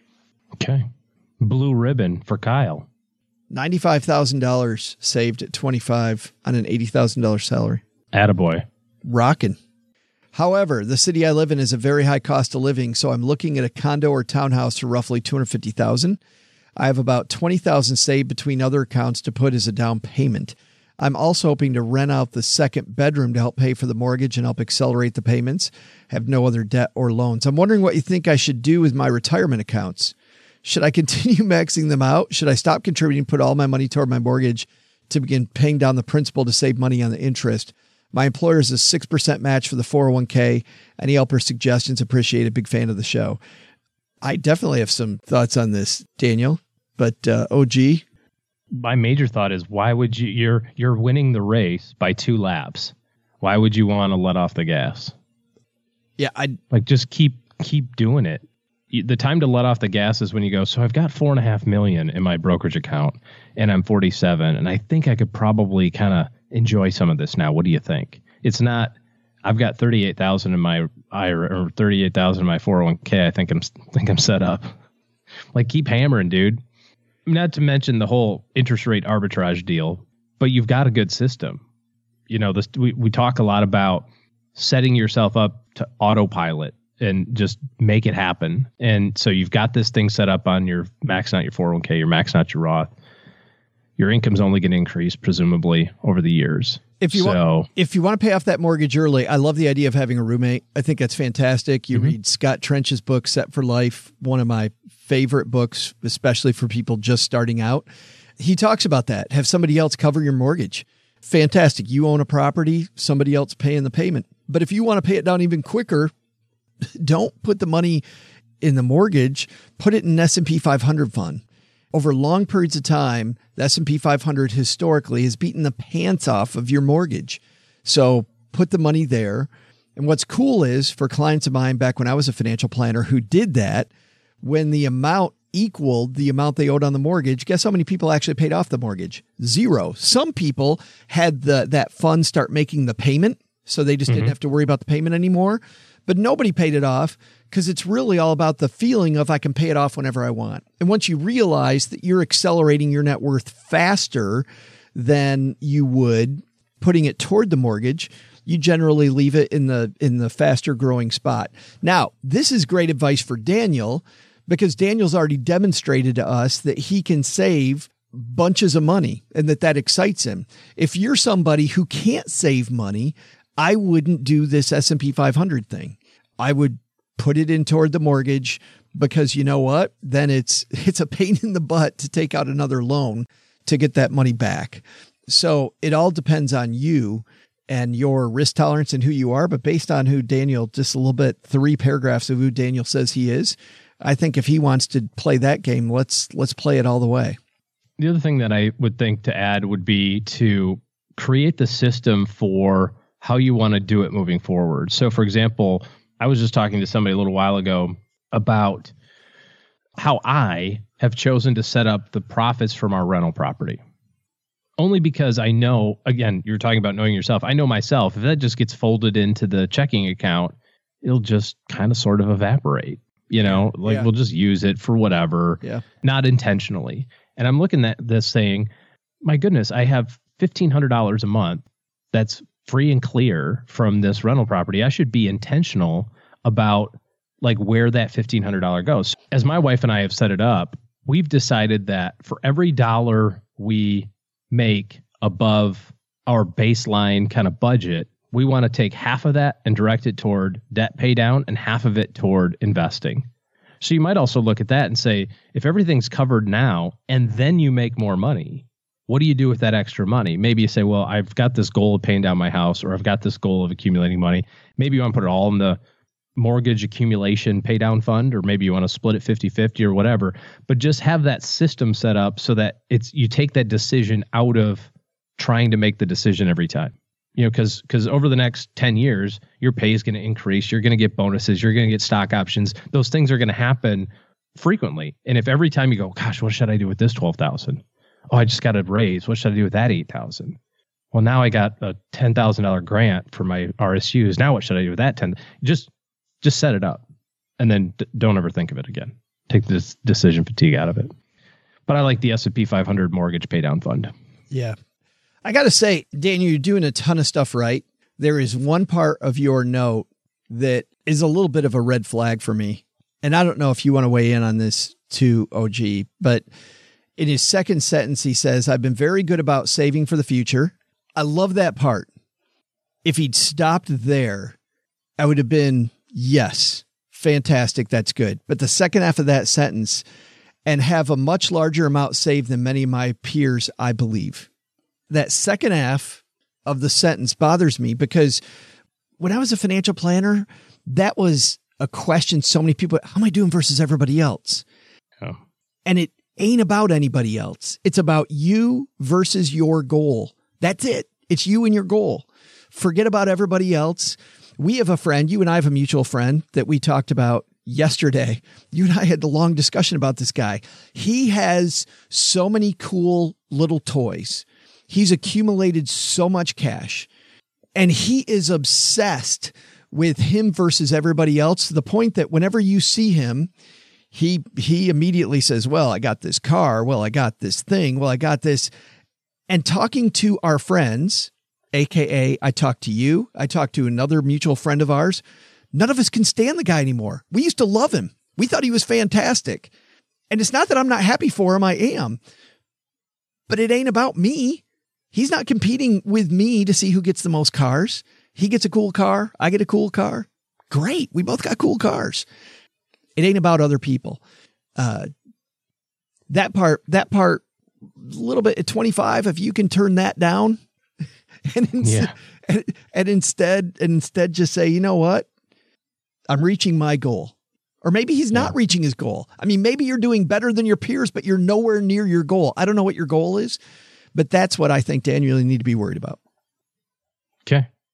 Okay. Blue ribbon for Kyle. ninety-five thousand dollars saved at twenty-five on an eighty thousand dollars salary. Attaboy. Rocking. However, the city I live in is a very high cost of living, so I'm looking at a condo or townhouse for roughly two hundred fifty thousand dollars. I have about twenty thousand dollars saved between other accounts to put as a down payment. I'm also hoping to rent out the second bedroom to help pay for the mortgage and help accelerate the payments. Have no other debt or loans. I'm wondering what you think I should do with my retirement accounts. Should I continue maxing them out? Should I stop contributing, put all my money toward my mortgage to begin paying down the principal to save money on the interest? My employer is a six percent match for the four oh one k. Any help or suggestions? Appreciate. Big fan of the show. I definitely have some thoughts on this, Daniel, but uh, O G. My major thought is, why would you, you're, you're winning the race by two laps. Why would you want to let off the gas? Yeah. I like just keep, keep doing it. The time to let off the gas is when you go, so I've got four and a half million in my brokerage account and I'm forty-seven. And I think I could probably kind of enjoy some of this now. What do you think? It's not, I've got thirty-eight thousand in my I R A or thirty-eight thousand in my four oh one k. I think I'm, think I'm set up. Like, keep hammering, dude. Not to mention the whole interest rate arbitrage deal, but you've got a good system. You know, this, we, we talk a lot about setting yourself up to autopilot and just make it happen. And so you've got this thing set up on your maxing out your four oh one k, your maxing out your Roth. Your income's only going to increase, presumably, over the years. If you, so, want, if you want to pay off that mortgage early, I love the idea of having a roommate. I think that's fantastic. You mm-hmm. read Scott Trench's book, Set for Life, one of my favorite books, especially for people just starting out. He talks about that. Have somebody else cover your mortgage. Fantastic. You own a property, somebody else paying the payment. But if you want to pay it down even quicker, don't put the money in the mortgage, put it in an S and P five hundred fund. Over long periods of time, the S and P five hundred historically has beaten the pants off of your mortgage. So put the money there. And what's cool is for clients of mine back when I was a financial planner who did that, when the amount equaled the amount they owed on the mortgage, guess how many people actually paid off the mortgage? Zero. Some people had the that fund start making the payment, so they just mm-hmm. didn't have to worry about the payment anymore. But nobody paid it off because it's really all about the feeling of I can pay it off whenever I want. And once you realize that you're accelerating your net worth faster than you would putting it toward the mortgage, you generally leave it in the in the faster growing spot. Now, this is great advice for Daniel, because Daniel's already demonstrated to us that he can save bunches of money and that that excites him. If you're somebody who can't save money, I wouldn't do this S and P five hundred thing. I would put it in toward the mortgage, because you know what? Then it's it's a pain in the butt to take out another loan to get that money back. So it all depends on you and your risk tolerance and who you are. But based on who Daniel, just a little bit, three paragraphs of who Daniel says he is, I think if he wants to play that game, let's let's play it all the way. The other thing that I would think to add would be to create the system for how you want to do it moving forward. So, for example, I was just talking to somebody a little while ago about how I have chosen to set up the profits from our rental property. Only because I know, again, you're talking about knowing yourself. I know myself, if that just gets folded into the checking account, it'll just kind of sort of evaporate. You know, like yeah. we'll just use it for whatever, yeah. not intentionally. And I'm looking at this saying, my goodness, I have fifteen hundred dollars a month that's free and clear from this rental property. I should be intentional about like where that fifteen hundred dollars goes. As my wife and I have set it up, we've decided that for every dollar we make above our baseline kind of budget, we want to take half of that and direct it toward debt pay down and half of it toward investing. So you might also look at that and say, if everything's covered now and then you make more money, what do you do with that extra money? Maybe you say, well, I've got this goal of paying down my house, or I've got this goal of accumulating money. Maybe you want to put it all in the mortgage accumulation pay down fund, or maybe you want to split it fifty-fifty or whatever, but just have that system set up so that it's you take that decision out of trying to make the decision every time. You know, because because over the next ten years, your pay is going to increase. You're going to get bonuses. You're going to get stock options. Those things are going to happen frequently. And if every time you go, gosh, what should I do with this twelve thousand? Oh, I just got a raise. What should I do with that eight thousand? Well, now I got a ten thousand dollars grant for my R S Us. Now what should I do with that ten? Just just set it up, and then d- don't ever think of it again. Take this decision fatigue out of it. But I like the S and P five hundred mortgage pay down fund. Yeah. I got to say, Daniel, you're doing a ton of stuff right. There is one part of your note that is a little bit of a red flag for me. And I don't know if you want to weigh in on this too, O G, but in his second sentence, he says, I've been very good about saving for the future. I love that part. If he'd stopped there, I would have been, yes, fantastic. That's good. But the second half of that sentence, and have a much larger amount saved than many of my peers, I believe. That second half of the sentence bothers me, because when I was a financial planner, that was a question so many people, how am I doing versus everybody else? Oh. And it ain't about anybody else. It's about you versus your goal. That's it. It's you and your goal. Forget about everybody else. We have a friend, you and I have a mutual friend that we talked about yesterday. You and I had a long discussion about this guy. He has so many cool little toys. He's accumulated so much cash, and he is obsessed with him versus everybody else, to the point that whenever you see him, he he immediately says, well, I got this car. Well, I got this thing. Well, I got this. And talking to our friends, A K A I talked to you, I talked to another mutual friend of ours, none of us can stand the guy anymore. We used to love him. We thought he was fantastic. And it's not that I'm not happy for him. I am. But it ain't about me. He's not competing with me to see who gets the most cars. He gets a cool car. I get a cool car. Great. We both got cool cars. It ain't about other people. Uh, that part, that part, a little bit at twenty-five, if you can turn that down and, ins- yeah. and, and instead, and instead just say, you know what? I'm reaching my goal. Or maybe he's not yeah. reaching his goal. I mean, maybe you're doing better than your peers, but you're nowhere near your goal. I don't know what your goal is. But that's what I think, Daniel, you need to be worried about. Okay.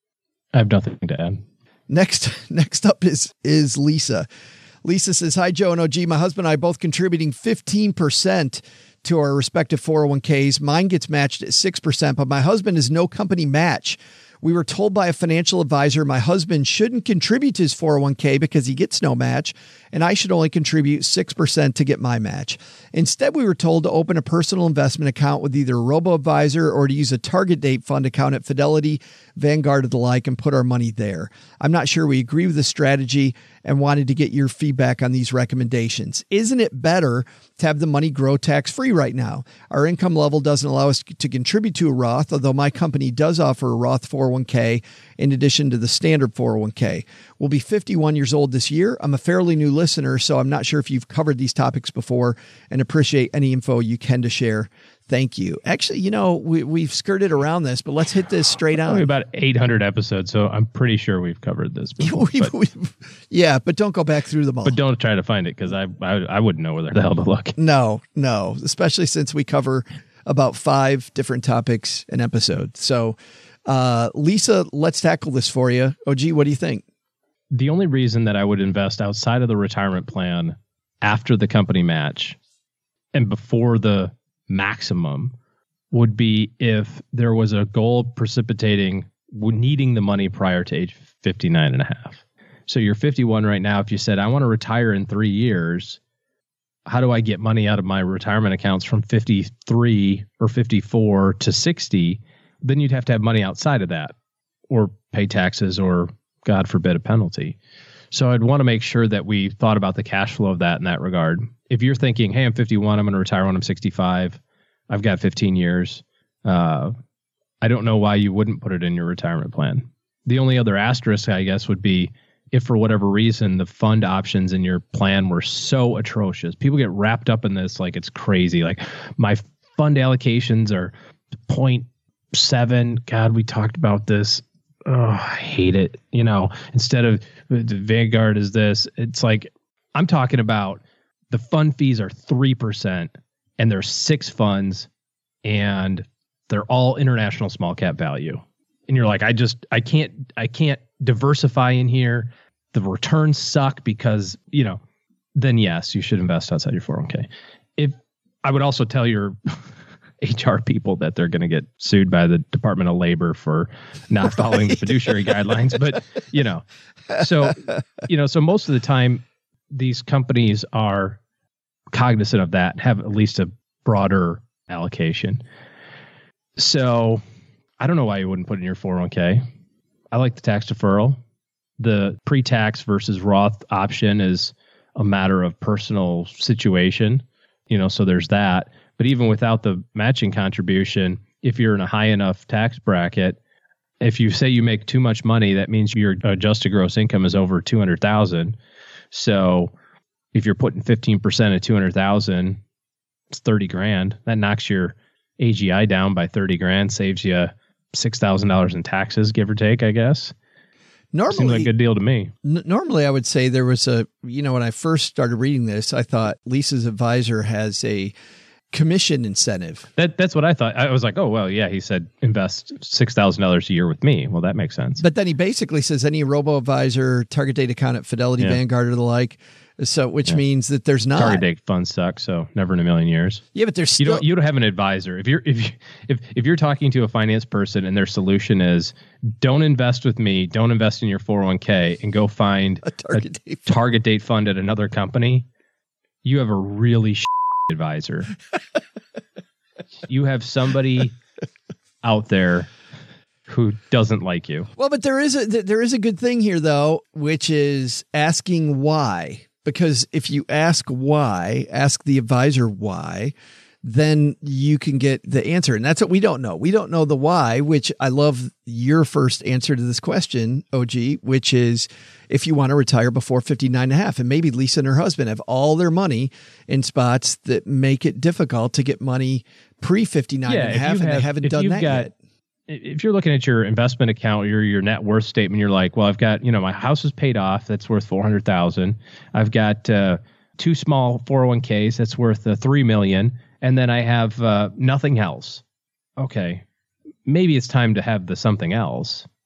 I have nothing to add. Next, next up is, is Lisa. Lisa says, hi, Joe and O G. My husband and I are both contributing fifteen percent to our respective four oh one k's. Mine gets matched at six percent, but my husband is no company match. We were told by a financial advisor my husband shouldn't contribute to his four oh one k because he gets no match, and I should only contribute six percent to get my match. Instead, we were told to open a personal investment account with either a robo-advisor or to use a target date fund account at Fidelity, Vanguard, or the like, and put our money there. I'm not sure we agree with the strategy and wanted to get your feedback on these recommendations. Isn't it better to have the money grow tax-free right now? Our income level doesn't allow us to contribute to a Roth, although my company does offer a Roth four oh one k in addition to the standard four oh one k. We'll be fifty-one years old this year. I'm a fairly new listener, so I'm not sure if you've covered these topics before, and appreciate any info you can to share. Thank you. Actually, you know, we, we've skirted around this, but let's hit this straight on. About eight hundred episodes, so I'm pretty sure we've covered this before. we, but, we, yeah, but don't go back through them all. But don't try to find it, because I, I I wouldn't know where the hell to look. No, no, especially since we cover about five different topics an episode. So, uh, Lisa, let's tackle this for you. O G, what do you think? The only reason that I would invest outside of the retirement plan after the company match and before the maximum would be if there was a goal precipitating needing the money prior to age fifty-nine and a half. So you're fifty-one right now. If you said, I want to retire in three years, how do I get money out of my retirement accounts from fifty-three or fifty-four to sixty? Then you'd have to have money outside of that or pay taxes or, God forbid, a penalty. So I'd want to make sure that we thought about the cash flow of that in that regard. If you're thinking, hey, I'm fifty-one, I'm going to retire when I'm sixty-five, I've got fifteen years, uh, I don't know why you wouldn't put it in your retirement plan. The only other asterisk, I guess, would be if for whatever reason the fund options in your plan were so atrocious. People get wrapped up in this like it's crazy. Like, my fund allocations are zero point seven. God, we talked about this. Oh, I hate it. You know, instead of the Vanguard is this, it's like, I'm talking about the fund fees are three percent and there's six funds and they're all international small cap value. And you're like, I just, I can't, I can't diversify in here. The returns suck because, you know, then yes, you should invest outside your four oh one k. If I would also tell your H R people that they're going to get sued by the Department of Labor for not following the fiduciary guidelines. But, you know, so, you know, so most of the time these companies are cognizant of that, have at least a broader allocation. So I don't know why you wouldn't put it in your four oh one k. I like the tax deferral. The pre-tax versus Roth option is a matter of personal situation, you know, so there's that. But even without the matching contribution, if you're in a high enough tax bracket, if you say you make too much money, that means your adjusted gross income is over two hundred thousand. So if you're putting fifteen percent of two hundred thousand, it's thirty grand. That knocks your A G I down by thirty grand, saves you six thousand dollars in taxes, give or take, I guess. Normally, seems like a good deal to me. N- normally, I would say there was a, you know, when I first started reading this, I thought Lisa's advisor has a commission incentive. That That's what I thought. I was like, oh, well, yeah, he said invest six thousand dollars a year with me. Well, that makes sense. But then he basically says any robo-advisor, target date account at Fidelity, yeah. Vanguard, or the like, so which yeah. means that there's not. Target date funds suck, so never in a million years. Yeah, but there's still... You don't, you don't have an advisor. If you're, if, you, if, if you're talking to a finance person and their solution is don't invest with me, don't invest in your four oh one k, and go find a target, a date, target date fund at another company, you have a really sh- advisor. You have somebody out there who doesn't like you. Well, but there is a there is a good thing here, though, which is asking why. Because if you ask why, ask the advisor why, then you can get the answer. And that's what we don't know. We don't know the why, which I love your first answer to this question, O G, which is if you want to retire before fifty-nine and a half. And maybe Lisa and her husband have all their money in spots that make it difficult to get money pre fifty-nine yeah, and a half, and have, they haven't done that got, yet. If you're looking at your investment account, your your net worth statement, you're like, well, I've got, you know, my house is paid off. That's worth four hundred thousand. I've got uh, two small four oh one k's. That's worth uh, three million. And then I have uh, nothing else. Okay. Maybe it's time to have the something else.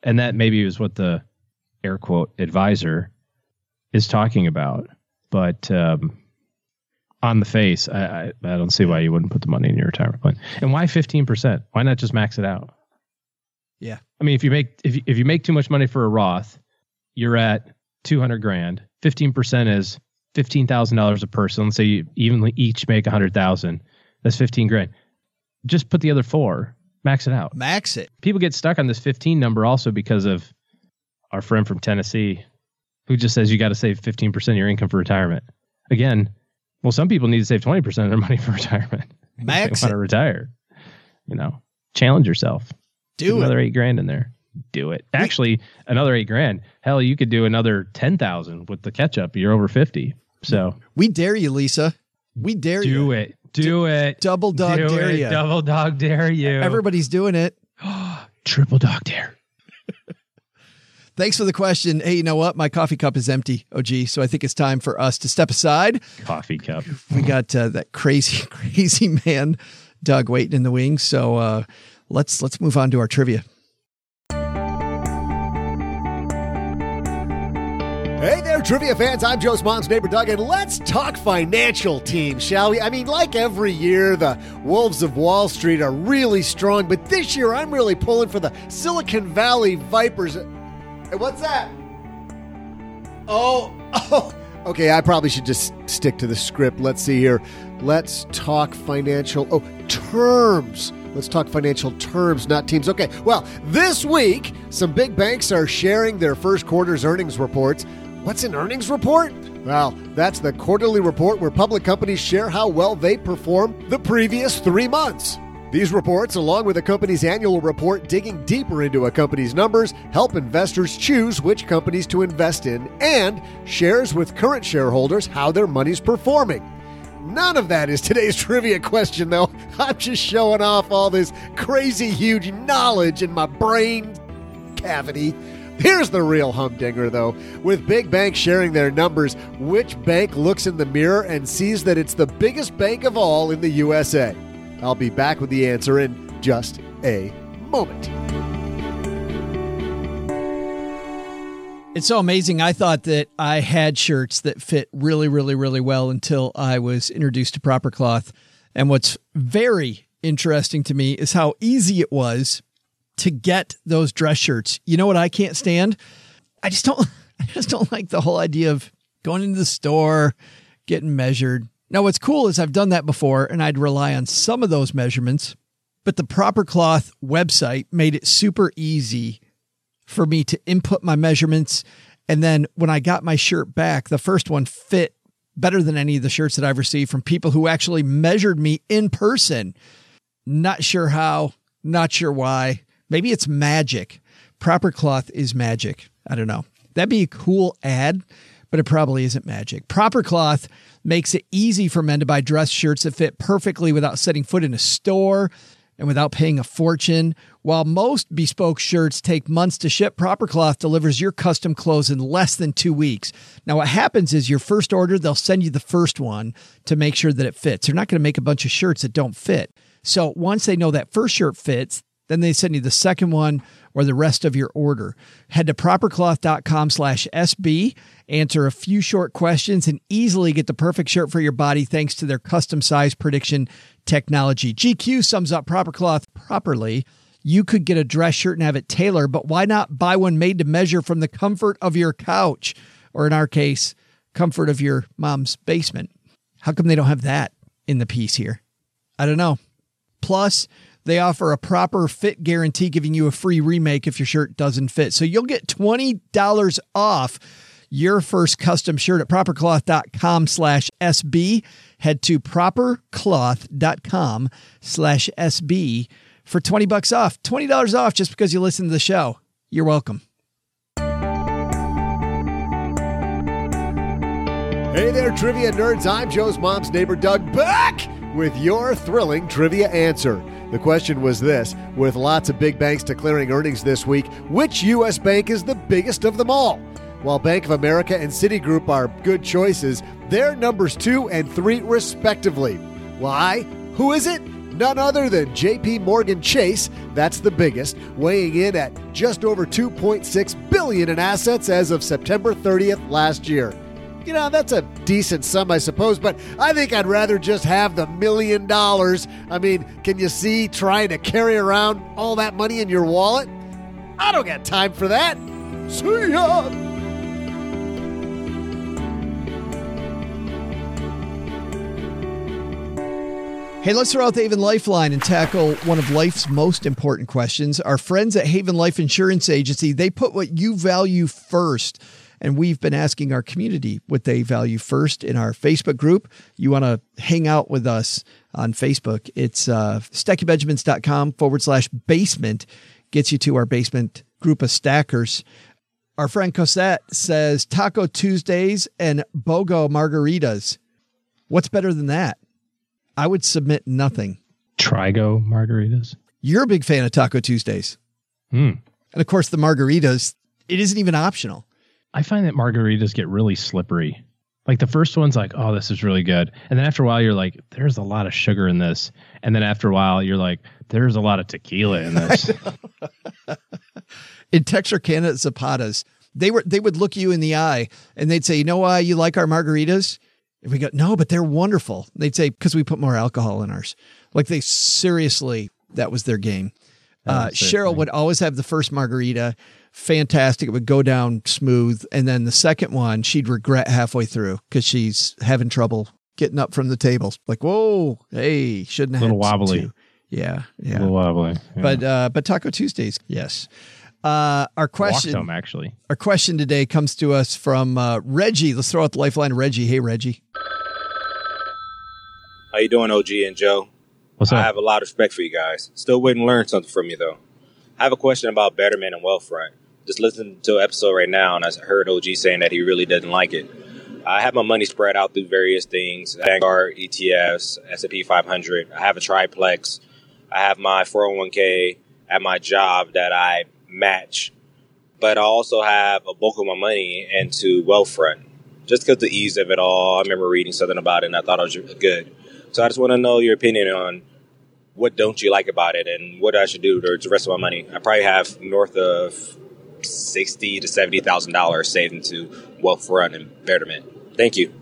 And that maybe is what the air quote advisor is talking about. But um, on the face, I, I, I don't see why you wouldn't put the money in your retirement plan. And why fifteen percent? Why not just max it out? Yeah. I mean, if you make if you, if you make too much money for a Roth, you're at two hundred grand. fifteen percent is fifteen thousand dollars a person. Let's say you evenly each make one hundred thousand. That's fifteen grand. Just put the other four, max it out. Max it. People get stuck on this fifteen number also because of our friend from Tennessee who just says you got to save fifteen percent of your income for retirement. Again, well, some people need to save twenty percent of their money for retirement. Max they want to retire. You know, challenge yourself. Do Put it. Another eight grand in there. Do it. Actually, another eight grand. Hell, you could do another ten thousand with the catch up. You're over fifty. So we dare you, Lisa. We dare do you. Do it. Do it. Double dog do dare it. you. Double dog dare you. Everybody's doing it. Triple dog dare. Thanks for the question. Hey, you know what? My coffee cup is empty, O G. So I think it's time for us to step aside. Coffee cup. We got uh, that crazy, crazy man, Doug, waiting in the wings. So uh, let's let's move on to our trivia. Hey there, trivia fans. I'm Joe's mom's neighbor, Doug, and let's talk financial teams, shall we? I mean, like every year, the Wolves of Wall Street are really strong, but this year I'm really pulling for the Silicon Valley Vipers. Hey, what's that? Oh, oh. Okay, I probably should just stick to the script. Let's see here. Let's talk financial, oh, terms. Let's talk financial terms, not teams. Okay, well, this week, some big banks are sharing their first quarter's earnings reports. What's an earnings report? Well, that's the quarterly report where public companies share how well they performed the previous three months. These reports, along with a company's annual report digging deeper into a company's numbers, help investors choose which companies to invest in and shares with current shareholders how their money's performing. None of that is today's trivia question, though. I'm just showing off all this crazy huge knowledge in my brain cavity. Here's the real humdinger, though. With big banks sharing their numbers, which bank looks in the mirror and sees that it's the biggest bank of all in the U S A? I'll be back with the answer in just a moment. It's so amazing. I thought that I had shirts that fit really, really, really well until I was introduced to Proper Cloth. And what's very interesting to me is how easy it was to get those dress shirts. You know what I can't stand? I just don't, I just don't like the whole idea of going into the store, getting measured. Now, what's cool is I've done that before and I'd rely on some of those measurements, but the Proper Cloth website made it super easy for me to input my measurements. And then when I got my shirt back, the first one fit better than any of the shirts that I've received from people who actually measured me in person. Not sure how, not sure why. Maybe it's magic. Proper Cloth is magic. I don't know. That'd be a cool ad, but it probably isn't magic. Proper Cloth makes it easy for men to buy dress shirts that fit perfectly without setting foot in a store and without paying a fortune. While most bespoke shirts take months to ship, Proper Cloth delivers your custom clothes in less than two weeks. Now, what happens is your first order, they'll send you the first one to make sure that it fits. They're not going to make a bunch of shirts that don't fit. So once they know that first shirt fits, then they send you the second one or the rest of your order. Head to propercloth.com slash SB, answer a few short questions, and easily get the perfect shirt for your body thanks to their custom size prediction technology. G Q sums up Proper Cloth properly. You could get a dress shirt and have it tailored, but why not buy one made to measure from the comfort of your couch? Or in our case, comfort of your mom's basement. How come they don't have that in the piece here? I don't know. Plus, they offer a proper fit guarantee, giving you a free remake if your shirt doesn't fit. So you'll get twenty dollars off your first custom shirt at propercloth.com slash SB. Head to propercloth.com slash SB for twenty bucks off. twenty dollars off just because you listen to the show. You're welcome. Hey there, trivia nerds. I'm Joe's mom's neighbor, Doug, back with your thrilling trivia answer. The question was this: with lots of big banks declaring earnings this week, which U S bank is the biggest of them all? While Bank of America and Citigroup are good choices, they're numbers two and three respectively. Why? Who is it? None other than J P Morgan Chase, that's the biggest, weighing in at just over two point six billion dollars in assets as of September thirtieth last year. You know, that's a decent sum, I suppose, but I think I'd rather just have the million dollars. I mean, can you see trying to carry around all that money in your wallet? I don't got time for that. See ya! Hey, let's throw out the Haven Lifeline and tackle one of life's most important questions. Our friends at Haven Life Insurance Agency, they put what you value first. And we've been asking our community what they value first in our Facebook group. You want to hang out with us on Facebook. It's uh, stackingbenjamins.com forward slash basement. Gets you to our basement group of stackers. Our friend Cosette says Taco Tuesdays and BOGO margaritas. What's better than that? I would submit nothing. Trigo margaritas. You're a big fan of Taco Tuesdays. Mm. And of course, the margaritas, it isn't even optional. I find that margaritas get really slippery. Like the first one's like, oh, this is really good. And then after a while, you're like, there's a lot of sugar in this. And then after a while, you're like, there's a lot of tequila in this. In Texarkana Zapatas, they were they would look you in the eye and they'd say, you know why you like our margaritas? And we go, no, but they're wonderful. They'd say, because we put more alcohol in ours. Like they seriously, that was their game. Uh, Cheryl would always have the first margarita. Fantastic. It would go down smooth. And then the second one, she'd regret halfway through because she's having trouble getting up from the table. Like, whoa, hey, shouldn't have. A little wobbly. Two. Yeah. Yeah. A little wobbly. Yeah. But, uh, but Taco Tuesdays. Yes. Uh, our question, Walked home, actually. Our question today comes to us from, uh, Reggie. Let's throw out the lifeline to Reggie. Hey, Reggie. How you doing, O G and Joe? What's up? I have a lot of respect for you guys. Still waiting to learn something from you, though. I have a question about Betterment and Wealthfront. Just listening to an episode right now, and I heard O G saying that he really doesn't like it. I have my money spread out through various things, Vanguard, E T Fs, S and P five hundred. I have a triplex. I have my four oh one k at my job that I match. But I also have a bulk of my money into Wealthfront, just because of the ease of it all. I remember reading something about it, and I thought it was good. So I just want to know your opinion on what don't you like about it and what I should do to the rest of my money. I probably have north of sixty to seventy thousand dollars saved into Wealthfront and Betterment. Thank you.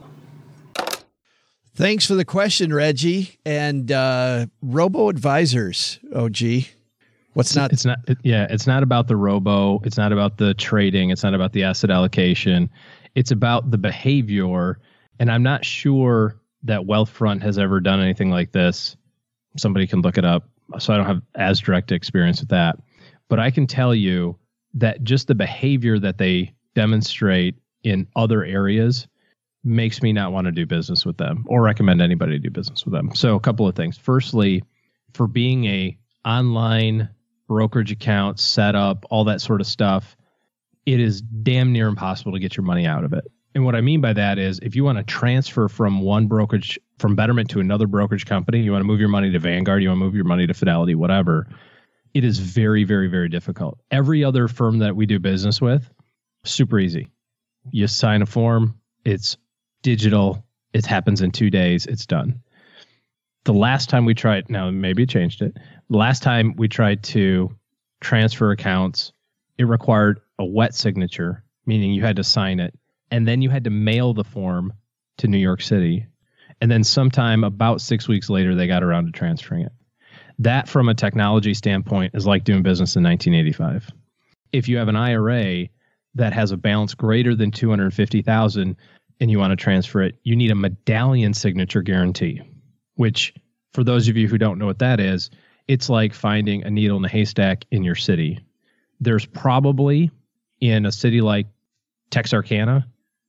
Thanks for the question, Reggie. And uh, Robo Advisors, O G. What's not? It's not. It, yeah, it's not about the robo. It's not about the trading. It's not about the asset allocation. It's about the behavior. And I'm not sure that Wealthfront has ever done anything like this. Somebody can look it up. So I don't have as direct experience with that. But I can tell you that just the behavior that they demonstrate in other areas makes me not want to do business with them or recommend anybody do business with them. So a couple of things. Firstly, for being a online brokerage account, setup, all that sort of stuff, it is damn near impossible to get your money out of it. And what I mean by that is if you want to transfer from one brokerage, from Betterment to another brokerage company, you want to move your money to Vanguard, you want to move your money to Fidelity, whatever, it is very, very, very difficult. Every other firm that we do business with, super easy. You sign a form, it's digital, it happens in two days, it's done. The last time we tried, now maybe it changed it. The last time we tried to transfer accounts, it required a wet signature, meaning you had to sign it. And then you had to mail the form to New York City. And then sometime about six weeks later, they got around to transferring it. That, from a technology standpoint, is like doing business in nineteen eighty-five. If you have an I R A that has a balance greater than two hundred fifty thousand dollars and you want to transfer it, you need a medallion signature guarantee, which, for those of you who don't know what that is, it's like finding a needle in a haystack in your city. There's probably, in a city like Texarkana,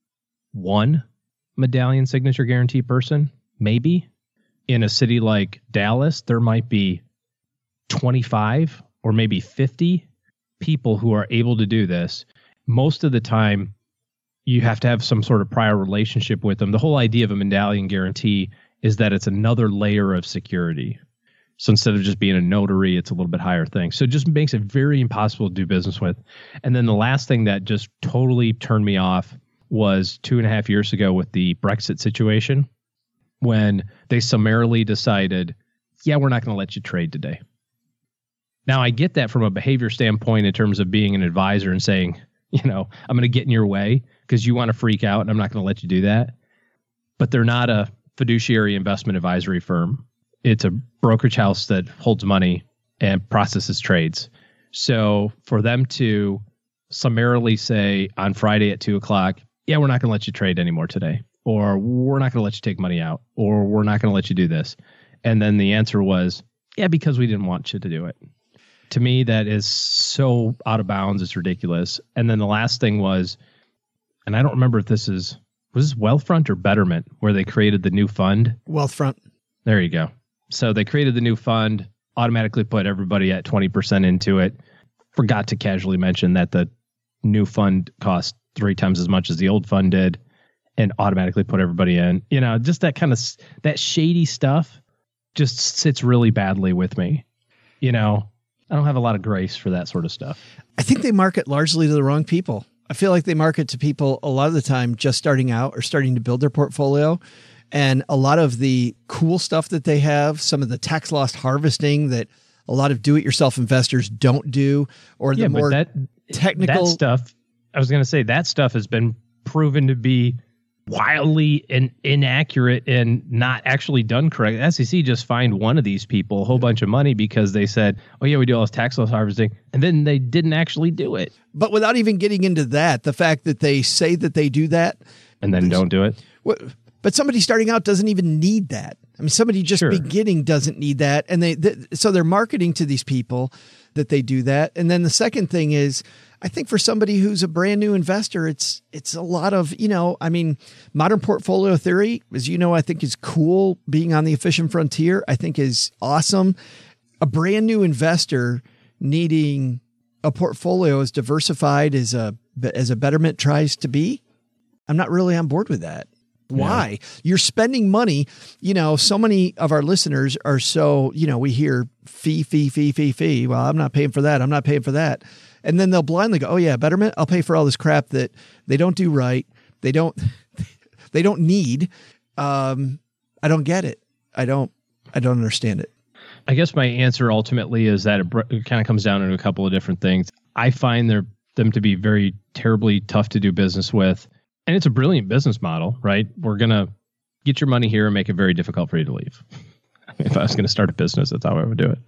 one medallion signature guarantee person, maybe. In a city like Dallas, there might be twenty-five or maybe fifty people who are able to do this. Most of the time, you have to have some sort of prior relationship with them. The whole idea of a medallion guarantee is that it's another layer of security. So instead of just being a notary, it's a little bit higher thing. So it just makes it very impossible to do business with. And then the last thing that just totally turned me off was two and a half years ago with the Brexit situation, when they summarily decided yeah, we're not going to let you trade today. Now, I get that from a behavior standpoint in terms of being an advisor and saying, you know, I'm going to get in your way because you want to freak out and I'm not going to let you do that. But they're not a fiduciary investment advisory firm. It's a brokerage house that holds money and processes trades. So for them to summarily say on Friday at two o'clock, yeah, we're not going to let you trade anymore today, or we're not going to let you take money out, or we're not going to let you do this. And then the answer was, yeah, because we didn't want you to do it. To me, that is so out of bounds. It's ridiculous. And then the last thing was, and I don't remember if this is, was this Wealthfront or Betterment, where they created the new fund? Wealthfront. There you go. So they created the new fund, automatically put everybody at twenty percent into it. Forgot to casually mention that the new fund cost three times as much as the old fund did, and automatically put everybody in. You know, just that kind of, that shady stuff just sits really badly with me. You know, I don't have a lot of grace for that sort of stuff. I think they market largely to the wrong people. I feel like they market to people a lot of the time just starting out or starting to build their portfolio. And a lot of the cool stuff that they have, some of the tax loss harvesting that a lot of do-it-yourself investors don't do, or the yeah, more that, technical that stuff. I was going to say that stuff has been proven to be wildly in, inaccurate and not actually done correct. S E C just fined one of these people a whole bunch of money because they said, oh yeah, we do all this tax loss harvesting. And then they didn't actually do it. But without even getting into that, the fact that they say that they do that. And then don't do it. What, but somebody starting out doesn't even need that. I mean, somebody just Sure. beginning doesn't need that. And they, th- so they're marketing to these people that they do that. And then the second thing is, I think for somebody who's a brand new investor, it's, it's a lot of, you know, I mean, modern portfolio theory, as you know, I think is cool. Being on the efficient frontier, I think is awesome. A brand new investor needing a portfolio as diversified as a, as a Betterment tries to be, I'm not really on board with that. Why? Yeah. You're spending money. You know, so many of our listeners are so, you know, we hear fee, fee, fee, fee, fee. Well, I'm not paying for that. I'm not paying for that. And then they'll blindly go, oh yeah, Betterment, I'll pay for all this crap that they don't do right. They don't, they don't need. Um, I don't get it. I don't, I don't understand it. I guess my answer ultimately is that it, it kind of comes down to a couple of different things. I find they're, them to be very terribly tough to do business with. And it's a brilliant business model, right? We're going to get your money here and make it very difficult for you to leave. If I was going to start a business, that's how I would do it.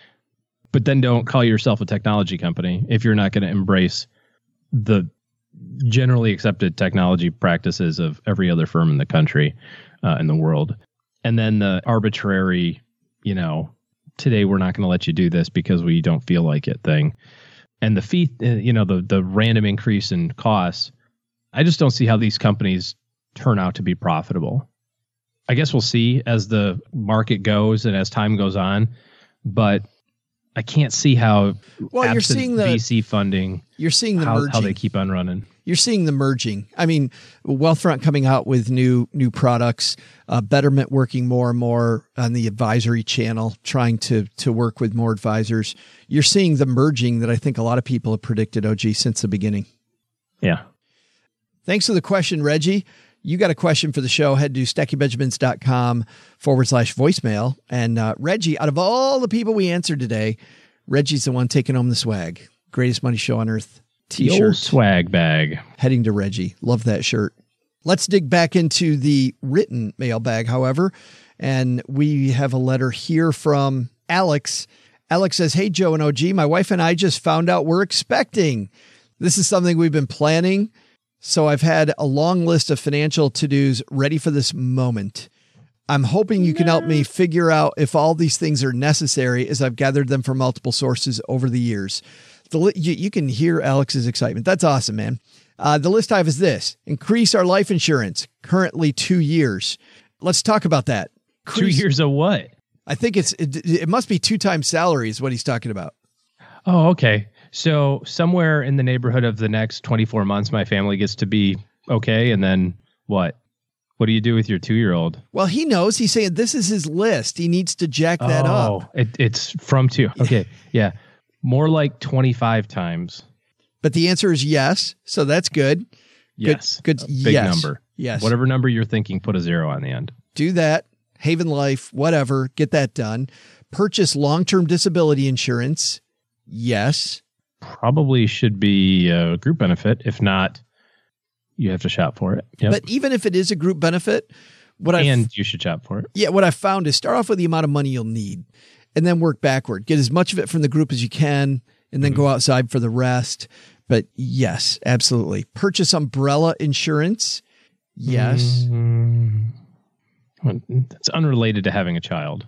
But then don't call yourself a technology company if you're not going to embrace the generally accepted technology practices of every other firm in the country, uh, in the world. And then the arbitrary, you know, today we're not going to let you do this because we don't feel like it thing. And the fee, you know, the the random increase in costs. I just don't see how these companies turn out to be profitable. I guess we'll see as the market goes and as time goes on, but I can't see how well you're seeing the V C funding. You're seeing the how, merging. how they keep on running. You're seeing the merging. I mean, Wealthfront coming out with new new products, uh, Betterment working more and more on the advisory channel, trying to to work with more advisors. You're seeing the merging that I think a lot of people have predicted, O G, since the beginning. Yeah. Thanks for the question, Reggie. You got a question for the show, head to stackybenjamins.com forward slash voicemail. And uh, Reggie, out of all the people we answered today, Reggie's the one taking home the swag. Greatest money show on earth. T-shirt. Swag bag. Heading to Reggie. Love that shirt. Let's dig back into the written mailbag, however. And we have a letter here from Alex. Alex says, hey, Joe and O G, my wife and I just found out we're expecting. This is something we've been planning. So I've had a long list of financial to-dos ready for this moment. I'm hoping you can help me figure out if all these things are necessary as I've gathered them from multiple sources over the years. The li- you, you can hear Alex's excitement. That's awesome, man. Uh, the list I have is this. Increase our life insurance. Currently two years. Let's talk about that. Increase, two years of what? I think it's it, it must be two times salary is what he's talking about. Oh, okay. So somewhere in the neighborhood of the next twenty-four months, my family gets to be okay. And then what? What do you do with your two-year-old? Well, he knows. He's saying this is his list. He needs to jack that oh, up. Oh, it, it's from two. Okay. Yeah. More like twenty-five times. But the answer is yes. So that's good. Yes. Good. good a big yes. number. Yes. Whatever number you're thinking, put a zero on the end. Do that. Haven Life, whatever, get that done. Purchase long-term disability insurance. Yes. Probably should be a group benefit. If not, you have to shop for it. Yep. But even if it is a group benefit, what I and you should shop for it. Yeah, what I found is start off with the amount of money you'll need and then work backward. Get as much of it from the group as you can and then mm-hmm. go outside for the rest. But yes, absolutely. Purchase umbrella insurance. Yes. Mm-hmm. Well, it's unrelated to having a child.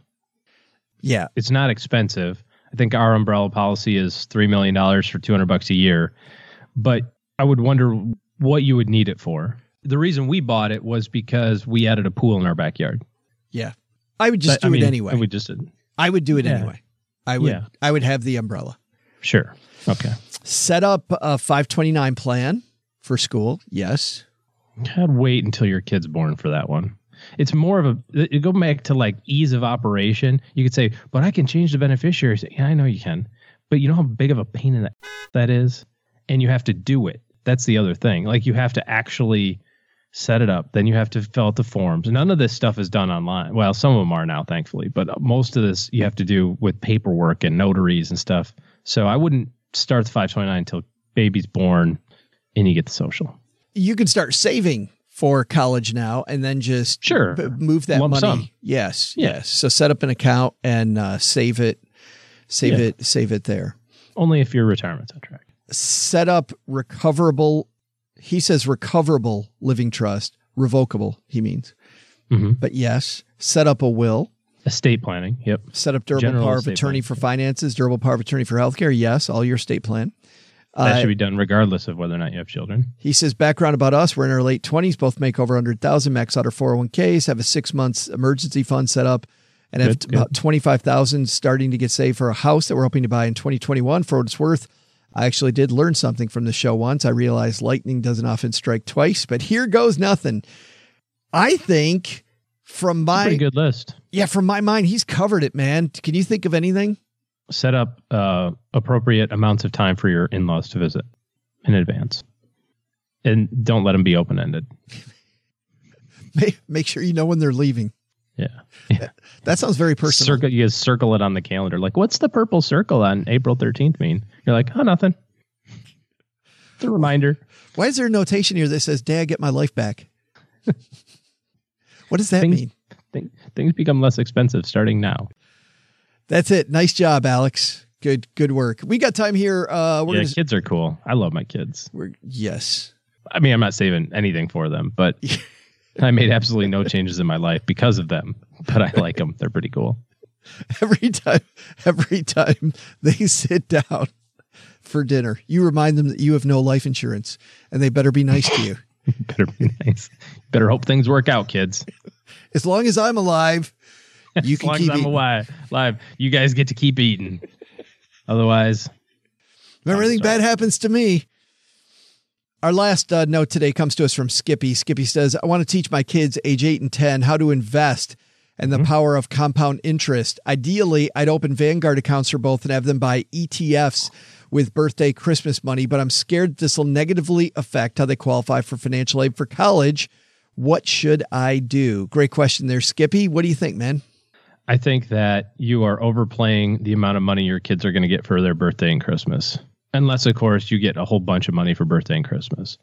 Yeah. It's not expensive. I think our umbrella policy is three million dollars for two hundred bucks a year. But I would wonder what you would need it for. The reason we bought it was because we added a pool in our backyard. Yeah. I would just but, do I mean, it anyway. We just did. I would do it yeah. anyway. I would yeah. I would have the umbrella. Sure. Okay. Set up a five twenty-nine plan for school. Yes. I'd wait until your kid's born for that one. It's more of a, you go back to like ease of operation. You could say, but I can change the beneficiaries. Yeah, I know you can. But you know how big of a pain in the that is? And you have to do it. That's the other thing. Like you have to actually set it up. Then you have to fill out the forms. None of this stuff is done online. Well, some of them are now, thankfully. But most of this you have to do with paperwork and notaries and stuff. So I wouldn't start the five twenty-nine until baby's born and you get the social. You can start saving for college now and then just sure. b- move that Lump money. sum. Yes. Yeah. Yes. So set up an account and uh, save it, save Yeah. it, save it there. Only if your retirement's on track. Set up recoverable. He says recoverable living trust, revocable. He means, mm-hmm. but yes, set up a will. Estate planning. Yep. Set up durable General power of estate attorney planning. for finances, durable power of attorney for healthcare. Yes. All your estate plan. That Uh, should be done regardless of whether or not you have children. He says background about us. We're in our late twenties, both make over one hundred thousand, max out our four oh one k's, have a six months emergency fund set up, and have Good, about good. twenty-five thousand starting to get saved for a house that we're hoping to buy in twenty twenty-one. For what it's worth, I actually did learn something from the show once. I realized lightning doesn't often strike twice, but here goes nothing. I think from my Pretty good list. yeah, from my mind, he's covered it, man. Can you think of anything? Set up uh, appropriate amounts of time for your in-laws to visit in advance. And don't let them be open-ended. Make, make sure you know when they're leaving. Yeah. yeah. That sounds very personal. Circle, you guys circle it on the calendar. Like, what's the purple circle on April thirteenth mean? You're like, oh, nothing. It's a reminder. Why is there a notation here that says, Dad, get my life back? What does that things, mean? Things, things become less expensive starting now. That's it. Nice job, Alex. Good, good work. We got time here. Uh, we're yeah, gonna, kids are cool. I love my kids. we're, yes. I mean, I'm not saving anything for them, but I made absolutely no changes in my life because of them. But I like them. They're pretty cool. Every time, every time they sit down for dinner, you remind them that you have no life insurance and they better be nice to you. Better be nice. Better hope things work out, kids. As long as I'm alive, you as can long keep as I'm eating. alive, alive, you guys get to keep eating. Otherwise, Remember, anything bad happens to me. Our last uh, note today comes to us from Skippy. Skippy says, I want to teach my kids age eight and ten how to invest and the Mm-hmm. power of compound interest. Ideally, I'd open Vanguard accounts for both and have them buy E T Fs with birthday Christmas money, but I'm scared this will negatively affect how they qualify for financial aid for college. What should I do? Great question there, Skippy. What do you think, man? I think that you are overplaying the amount of money your kids are going to get for their birthday and Christmas. Unless, of course, you get a whole bunch of money for birthday and Christmas.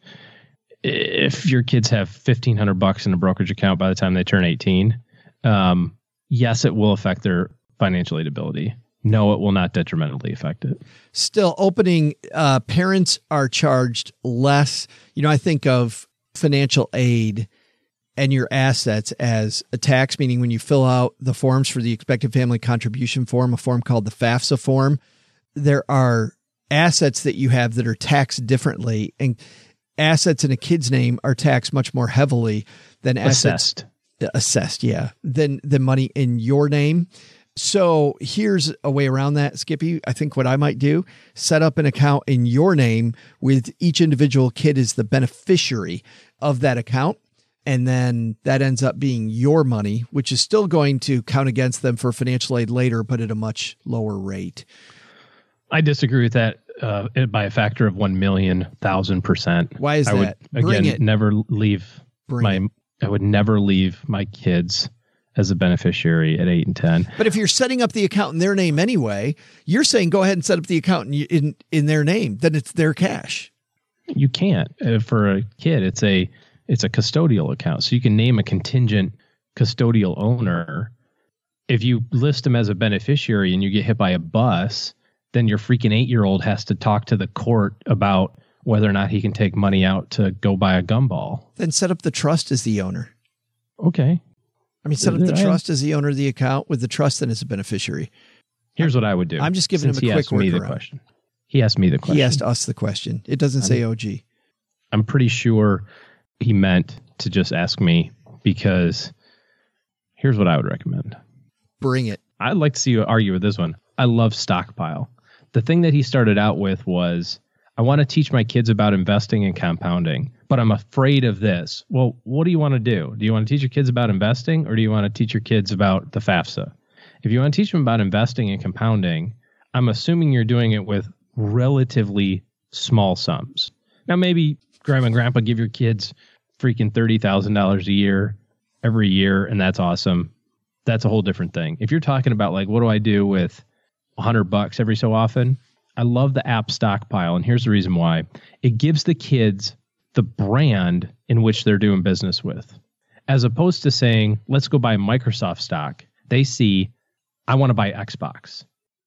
If your kids have fifteen hundred bucks in a brokerage account by the time they turn eighteen, um, yes, it will affect their financial aid ability. No, it will not detrimentally affect it. Still, opening uh, parents are charged less. You know, I think of financial aid and your assets as a tax, meaning when you fill out the forms for the expected family contribution form, a form called the FAFSA form, there are assets that you have that are taxed differently, and assets in a kid's name are taxed much more heavily than assets Assessed. assessed. Yeah. Than the money in your name. So here's a way around that, Skippy. I think what I might do, set up an account in your name with each individual kid as the beneficiary of that account. And then that ends up being your money, which is still going to count against them for financial aid later, but at a much lower rate. I disagree with that uh, by a factor of one million thousand percent. Why is I that? would, Bring again, it. never leave Bring my, it. I would never leave my kids as a beneficiary at eight and ten. But if you're setting up the account in their name anyway, you're saying go ahead and set up the account in in, in their name. Then it's their cash. You can't. Uh, for a kid, it's a it's a custodial account. So you can name a contingent custodial owner. If you list them as a beneficiary and you get hit by a bus, then your freaking eight-year-old has to talk to the court about whether or not he can take money out to go buy a gumball. Then set up the trust as the owner. Okay. I mean, set up the trust as the owner of the account with the trust then as a beneficiary. Here's what I would do. I'm just giving Since him a he quick asked me the workaround. question. He asked me the question. He asked us the question. It doesn't say I'm, O G. I'm pretty sure he meant to just ask me because here's what I would recommend. Bring it. I'd like to see you argue with this one. I love stockpile. The thing that he started out with was, I want to teach my kids about investing and compounding, but I'm afraid of this. Well, what do you want to do? Do you want to teach your kids about investing, or do you want to teach your kids about the FAFSA? If you want to teach them about investing and compounding, I'm assuming you're doing it with relatively small sums. Now, maybe grandma and grandpa give your kids freaking thirty thousand dollars a year every year, and that's awesome. That's a whole different thing. If you're talking about like, what do I do with a hundred bucks every so often? I love the app Stockpile, and here's the reason why. It gives the kids the brand in which they're doing business with. As opposed to saying, let's go buy Microsoft stock, they see, I want to buy Xbox.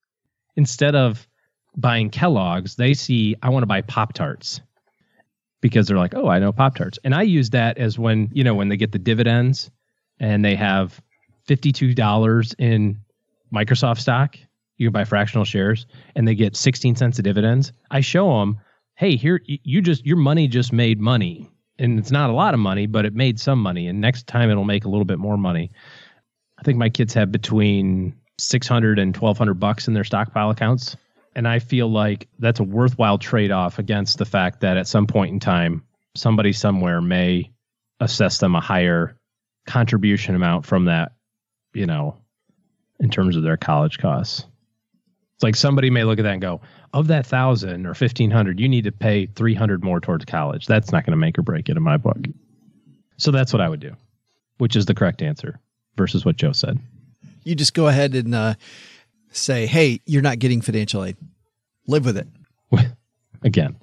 Instead of buying Kellogg's, they see, I want to buy Pop-Tarts. Because they're like, oh, I know Pop-Tarts. And I use that as when, you know, when they get the dividends and they have fifty-two dollars in Microsoft stock, you can buy fractional shares, and they get sixteen cents of dividends. I show them, hey, here, you just, your money just made money. And it's not a lot of money, but it made some money. And next time it'll make a little bit more money. I think my kids have between six hundred and twelve hundred bucks in their stockpile accounts. And I feel like that's a worthwhile trade-off against the fact that at some point in time, somebody somewhere may assess them a higher contribution amount from that, you know, in terms of their college costs. It's like somebody may look at that and go, of that thousand or fifteen hundred, you need to pay three hundred more towards college. That's not going to make or break it in my book. So that's what I would do, which is the correct answer versus what Joe said. You just go ahead and uh, say, hey, you're not getting financial aid. Live with it. Again,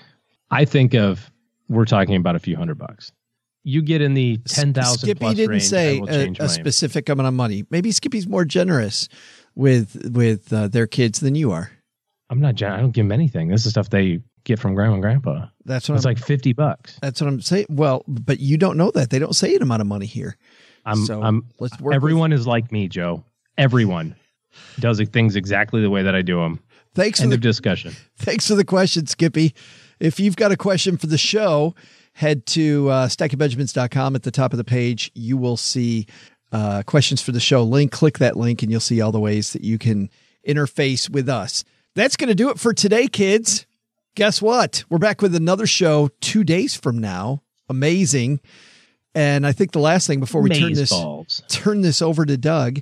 I think of, we're talking about a few hundred bucks. You get in the ten thousand Skippy plus didn't range, say I will a, change a my- specific amount of money. Maybe Skippy's more generous with with uh, their kids than you are. I'm not, gen- I don't give them anything. This is stuff they get from grandma and grandpa. That's what It's I'm, like fifty bucks. That's what I'm saying. Well, but you don't know that. They don't say an amount of money here. I'm, So, I'm, let's work everyone is like me, Joe. Everyone does things exactly the way that I do them. Thanks End for of the discussion. Thanks for the question, Skippy. If you've got a question for the show, head to uh, stack of benjamins dot com. At the top of the page, you will see uh, questions for the show link. Click that link and you'll see all the ways that you can interface with us. That's going to do it for today, kids. Guess what? We're back with another show two days from now. Amazing. And I think the last thing before we turn Maze this, balls. turn this over to Doug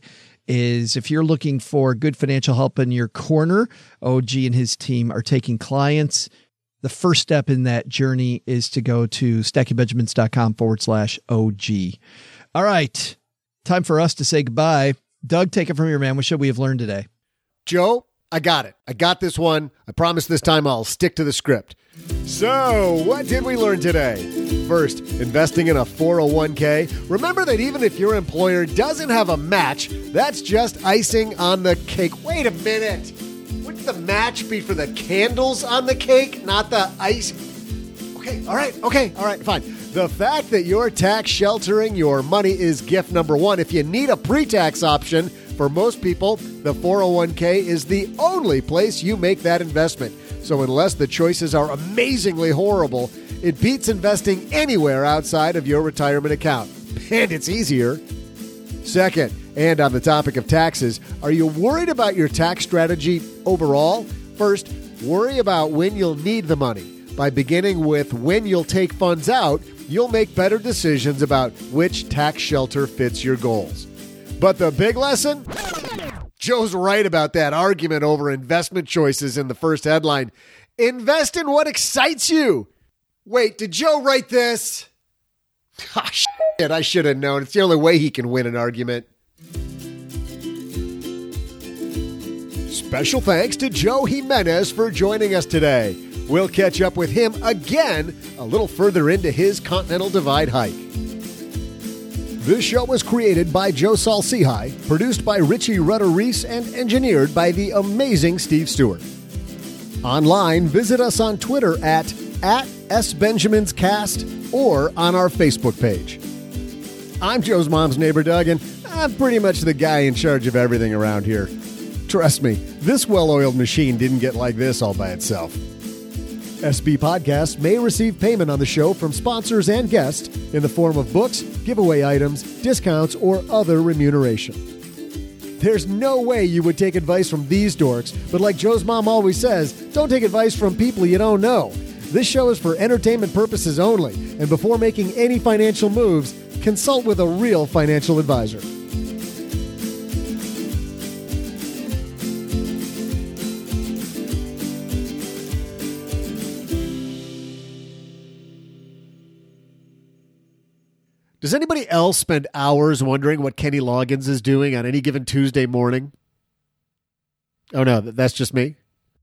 is if you're looking for good financial help in your corner, O G and his team are taking clients. The first step in that journey is to go to stack of benjamins dot com forward slash O G. All right. Time for us to say goodbye. Doug, take it from here, man. What should we have learned today? Joe, I got it. I got this one. I promise this time I'll stick to the script. So, what did we learn today? First, investing in a four oh one k. Remember that even if your employer doesn't have a match, that's just icing on the cake. Wait a minute. Wouldn't the match be for the candles on the cake, not the ice? Okay, all right, okay, all right, fine. The fact that you're tax sheltering your money is gift number one. If you need a pre-tax option, for most people, the four oh one k is the only place you make that investment. So unless the choices are amazingly horrible, it beats investing anywhere outside of your retirement account. And it's easier. Second, and on the topic of taxes, are you worried about your tax strategy overall? First, worry about when you'll need the money. By beginning with when you'll take funds out, you'll make better decisions about which tax shelter fits your goals. But the big lesson? Joe's right about that argument over investment choices in the first headline. Invest in what excites you. Wait, did Joe write this? Ah, shit, I should have known. It's the only way he can win an argument. Special thanks to Joe Jimenez for joining us today. We'll catch up with him again a little further into his Continental Divide hike. This show was created by Joe Saul-Sehy, produced by Richie Rutter-Reese, and engineered by the amazing Steve Stewart. Online, visit us on Twitter at, at SBenjaminsCast or on our Facebook page. I'm Joe's mom's neighbor, Doug, and I'm pretty much the guy in charge of everything around here. Trust me, this well-oiled machine didn't get like this all by itself. S B Podcasts may receive payment on the show from sponsors and guests in the form of books, giveaway items, discounts, or other remuneration. There's no way you would take advice from these dorks, but like Joe's mom always says, don't take advice from people you don't know. This show is for entertainment purposes only, and before making any financial moves, consult with a real financial advisor. Does anybody else spend hours wondering what Kenny Loggins is doing on any given Tuesday morning? Oh, no, that's just me.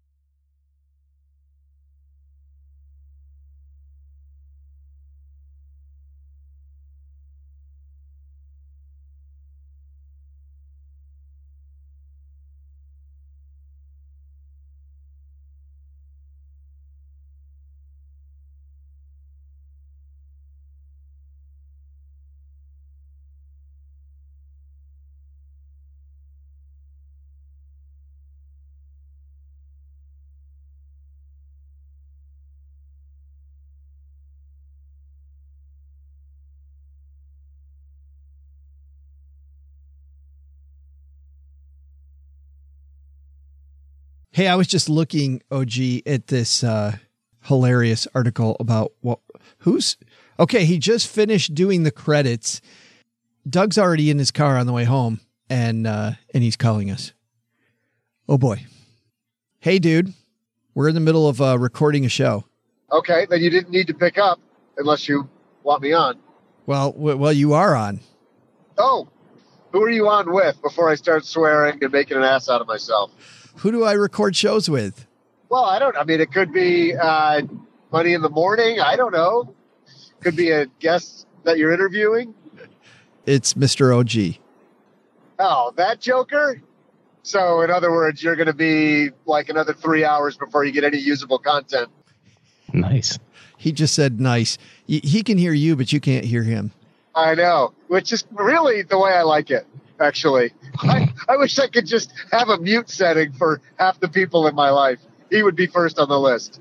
Hey, I was just looking, O G, at this uh, hilarious article about what, who's, okay, he just finished doing the credits. Doug's already in his car on the way home, and uh, and he's calling us. Oh, boy. Hey, dude, we're in the middle of uh, recording a show. Okay, then you didn't need to pick up unless you want me on. Well, w- well, you are on. Oh, who are you on with before I start swearing and making an ass out of myself? Who do I record shows with? Well, I don't, I mean, it could be uh, Money in the Morning. I don't know. Could be a guest that you're interviewing. It's Mister O G. Oh, that joker? So, in other words, you're going to be like another three hours before you get any usable content. Nice. He just said nice. He can hear you, but you can't hear him. I know, which is really the way I like it, actually. I, I wish I could just have a mute setting for half the people in my life. He would be first on the list.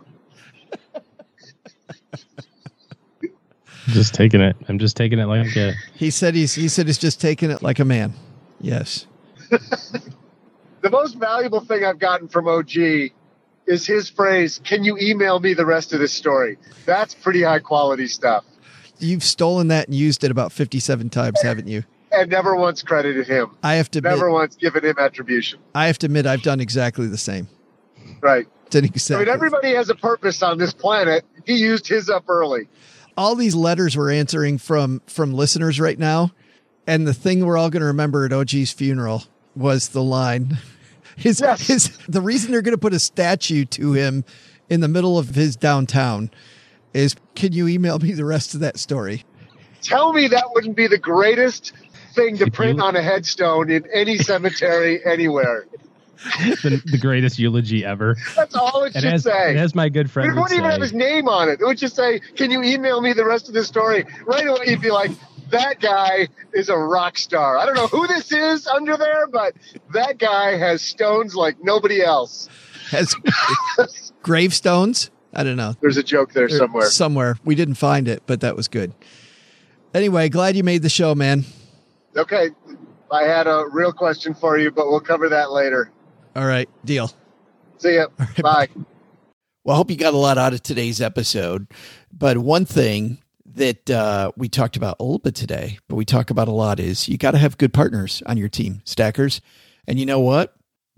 Just taking it. I'm just taking it like a... He said he's he said he's just taking it like a man. Yes. The most valuable thing I've gotten from O G is his phrase, "Can you email me the rest of this story?" That's pretty high quality stuff. You've stolen that and used it about fifty-seven times, haven't you? And never once credited him. I have to admit, never once given him attribution. I have to admit I've done exactly the same. Right. Did exactly. I mean, everybody has a purpose on this planet. He used his up early. All these letters we're answering from from listeners right now, and the thing we're all going to remember at O G's funeral was the line. His, yes. his, the reason they're going to put a statue to him in the middle of his downtown is, can you email me the rest of that story? Tell me that wouldn't be the greatest thing to print on a headstone in any cemetery anywhere. The, the greatest eulogy ever. That's all it, it should has, say. It has my good friend. It wouldn't even say. have his name on it. It would just say, can you email me the rest of the story? Right away, you'd be like, that guy is a rock star. I don't know who this is under there, but that guy has stones like nobody else. Has gravestones? I don't know. There's a joke there, there somewhere. Somewhere. We didn't find it, but that was good. Anyway, glad you made the show, man. Okay. I had a real question for you, but we'll cover that later. All right. Deal. See ya. Right, bye. bye. Well, I hope you got a lot out of today's episode. But one thing that uh, we talked about a little bit today, but we talk about a lot, is you got to have good partners on your team, stackers. And you know what?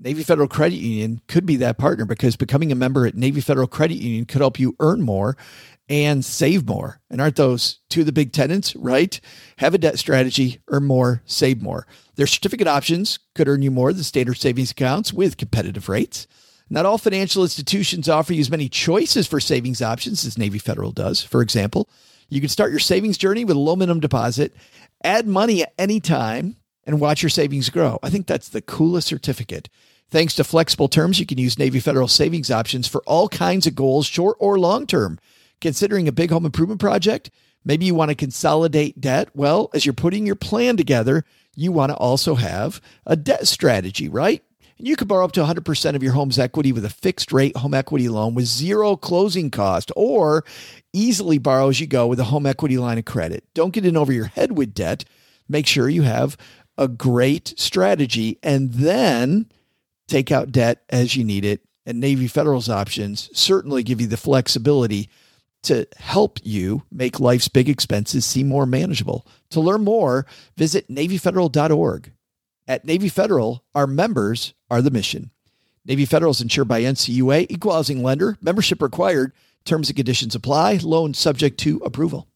Navy Federal Credit Union could be that partner, because becoming a member at Navy Federal Credit Union could help you earn more and save more. And aren't those two of the big tenets, right? Have a debt strategy, earn more, save more. Their certificate options could earn you more than standard savings accounts with competitive rates. Not all financial institutions offer you as many choices for savings options as Navy Federal does. For example, you can start your savings journey with a low minimum deposit, add money at any time, and watch your savings grow. I think that's the coolest certificate. Thanks to flexible terms, you can use Navy Federal savings options for all kinds of goals, short or long-term. Considering a big home improvement project, maybe you want to consolidate debt. Well, as you're putting your plan together, you want to also have a debt strategy, right? And you can borrow up to one hundred percent of your home's equity with a fixed rate home equity loan with zero closing cost, or easily borrow as you go with a home equity line of credit. Don't get in over your head with debt. Make sure you have a great strategy, and then take out debt as you need it. And Navy Federal's options certainly give you the flexibility to help you make life's big expenses seem more manageable. To learn more, visit Navy Federal dot org. At Navy Federal, our members are the mission. Navy Federal is insured by N C U A, equal housing lender, membership required, terms and conditions apply, loan subject to approval.